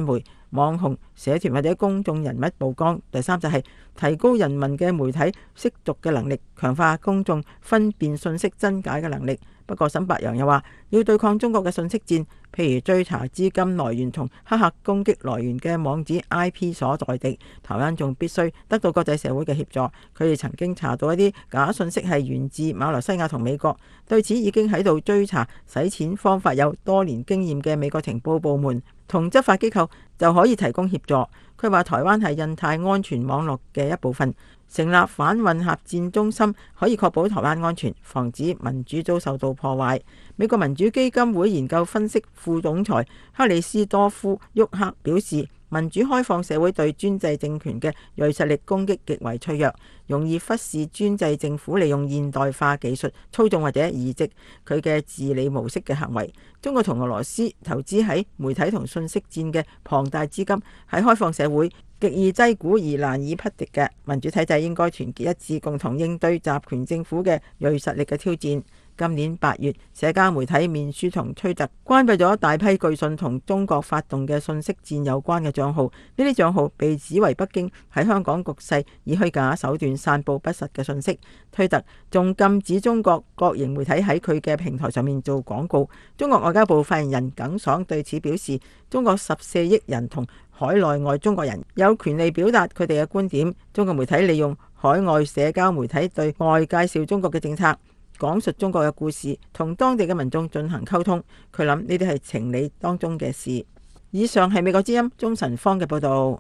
網紅、社團或者公眾人物曝光。第三就係提高人民嘅媒體識讀嘅能力，強化公眾分辨信息真假嘅能力。不過沈伯洋又話，要對抗中國嘅信息戰，譬如追查資金來源同黑客攻擊來源嘅網址 IP 所在地，台灣仲必須得到國際社會嘅協助。佢哋曾經查到一啲假信息係源自馬來西亞同美國，對此已經喺度追查洗錢方法有多年經驗嘅美國情報部門同執法機構就可以提供協助。佢話台灣係印太安全網絡嘅一部分，成立反混合戰中心可以確保台灣安全，防止民主遭受到破壞。美國民主基金會研究分析副總裁克里斯多夫沃克表示，民主開放社會對專制政權嘅銳實力攻擊極為脆弱，容易忽視專制政府利用現代化技術操縱或者移植佢嘅治理模式嘅行為。中國同俄羅斯投資喺媒體同信息戰嘅龐大資金，喺開放社會極易低估而難以匹敵嘅民主體制，應該團結一致，共同應對集權政府嘅銳實力嘅挑戰。今年8月，社交媒體面書同推特關閉咗大批據信同中國發動嘅信息戰有關嘅賬號，呢啲賬號被指為北京喺香港局勢以虛假手段散佈不實嘅信息。推特仲禁止中國國營媒體喺佢嘅平台上面做廣告。中國外交部發言人耿爽對此表示，中國14億人同海內外中國人有權利表達佢哋嘅觀點，中國媒體利用海外社交媒體對外介紹中國嘅政策，講述中國嘅故事，同當地嘅民眾進行溝通。佢諗呢啲係情理當中嘅事。以上係美國之音鍾晨芳嘅報導。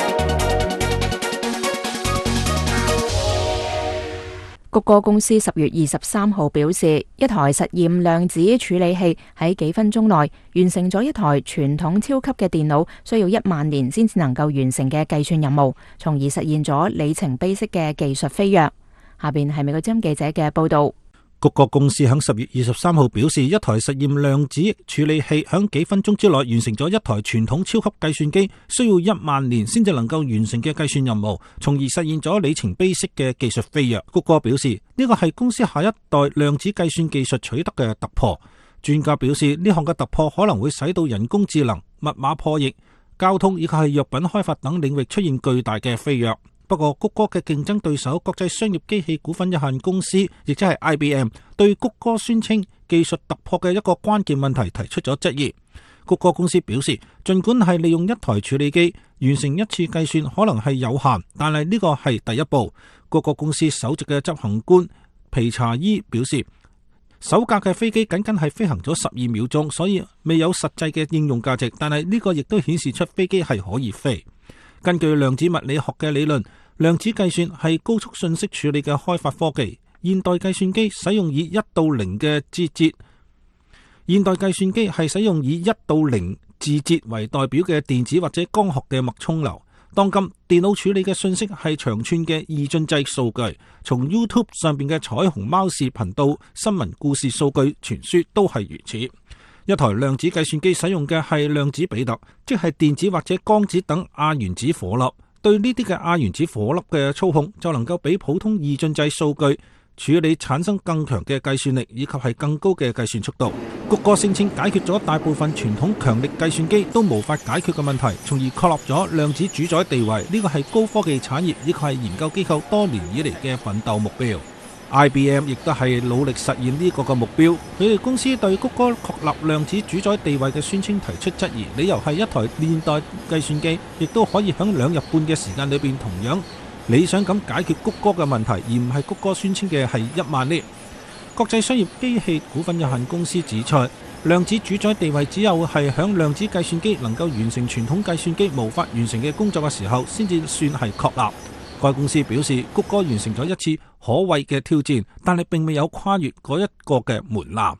谷歌公司10月23號表示，一台實驗量子處理器喺幾分鐘內完成咗一台傳統超級嘅電腦需要1萬年先至能夠完成嘅計算任務，從而實現咗里程碑式嘅技術飛躍。下邊係美國之音記者嘅報導。 谷歌公司喺10月23號表示，一台實驗量子處理器喺幾分鐘之內完成咗一台傳統超級計算機需要1萬年先至能夠完成嘅計算任務，從而實現咗里程碑式嘅技術飛躍。谷歌表示，呢個係公司下一代量子計算技術取得嘅突破。專家表示，呢項嘅突破可能會使到人工智能、密碼破譯、交通以及係藥品開發等領域出現巨大嘅飛躍。不過，谷歌嘅競爭對手國際商業機器股份有限公司，亦即係 IBM， 對谷歌宣稱技術突破嘅一個關鍵問題提出咗質疑。谷歌公司表示，儘管係利用一台處理機完成一次計算可能係有限，但係呢個係第一步。谷歌公司首席嘅執行官皮查伊表示，首架嘅飛機僅僅係飛行咗12秒鐘，所以未有實際嘅應用價值，但係呢個亦都顯示出飛機係可以飛。根據量子物理學嘅理論，量子計算係高速信息處理嘅開發科技。現代計算機使用以1到0嘅字節，現代計算機係使用以1到0字節為代表嘅電子或者光學嘅脈衝流。當今電腦處理嘅信息係長串嘅二進制數據，從 YouTube 上邊嘅彩虹貓視頻到新聞故事數據傳輸都係如此。一台量子計算機使用嘅係量子比特，即係電子或者光子等亞原子火粒。對呢啲嘅亞原子火粒嘅操控，就能夠比普通二進制數據處理產生更強嘅計算力，以及係更高嘅計算速度。谷歌聲稱解決咗大部分傳統強力計算機都無法解決嘅問題，從而確立咗量子主宰地位。呢個係高科技產業以及係研究機構多年以嚟嘅奮鬥目標。IBM 亦都係努力實現呢個嘅目標。佢哋公司對谷歌確立量子主宰地位嘅宣稱提出質疑，理由係一台現代計算機亦都可以喺2日半嘅時間裏邊同樣理想咁解決谷歌嘅問題，而唔係谷歌宣稱嘅係1萬年。國際商業機器股份有限公司指出，量子主宰地位只有係喺量子計算機能夠完成傳統計算機無法完成嘅工作嘅時候，先至算係確立。該公司表示，谷歌完成咗一次可畏嘅挑戰，但係並未有跨越嗰一個嘅門檻。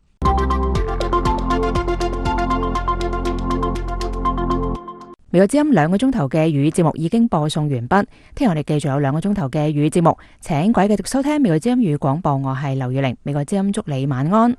美國之音2個鐘頭嘅粵語節目已經播送完畢，聽日我哋繼續有2個鐘頭嘅粵語節目，請各位繼續收聽美國之音粵語廣播，我係劉月玲，美國之音祝你晚安。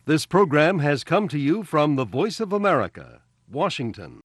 This program has come to you from the Voice of America, Washington.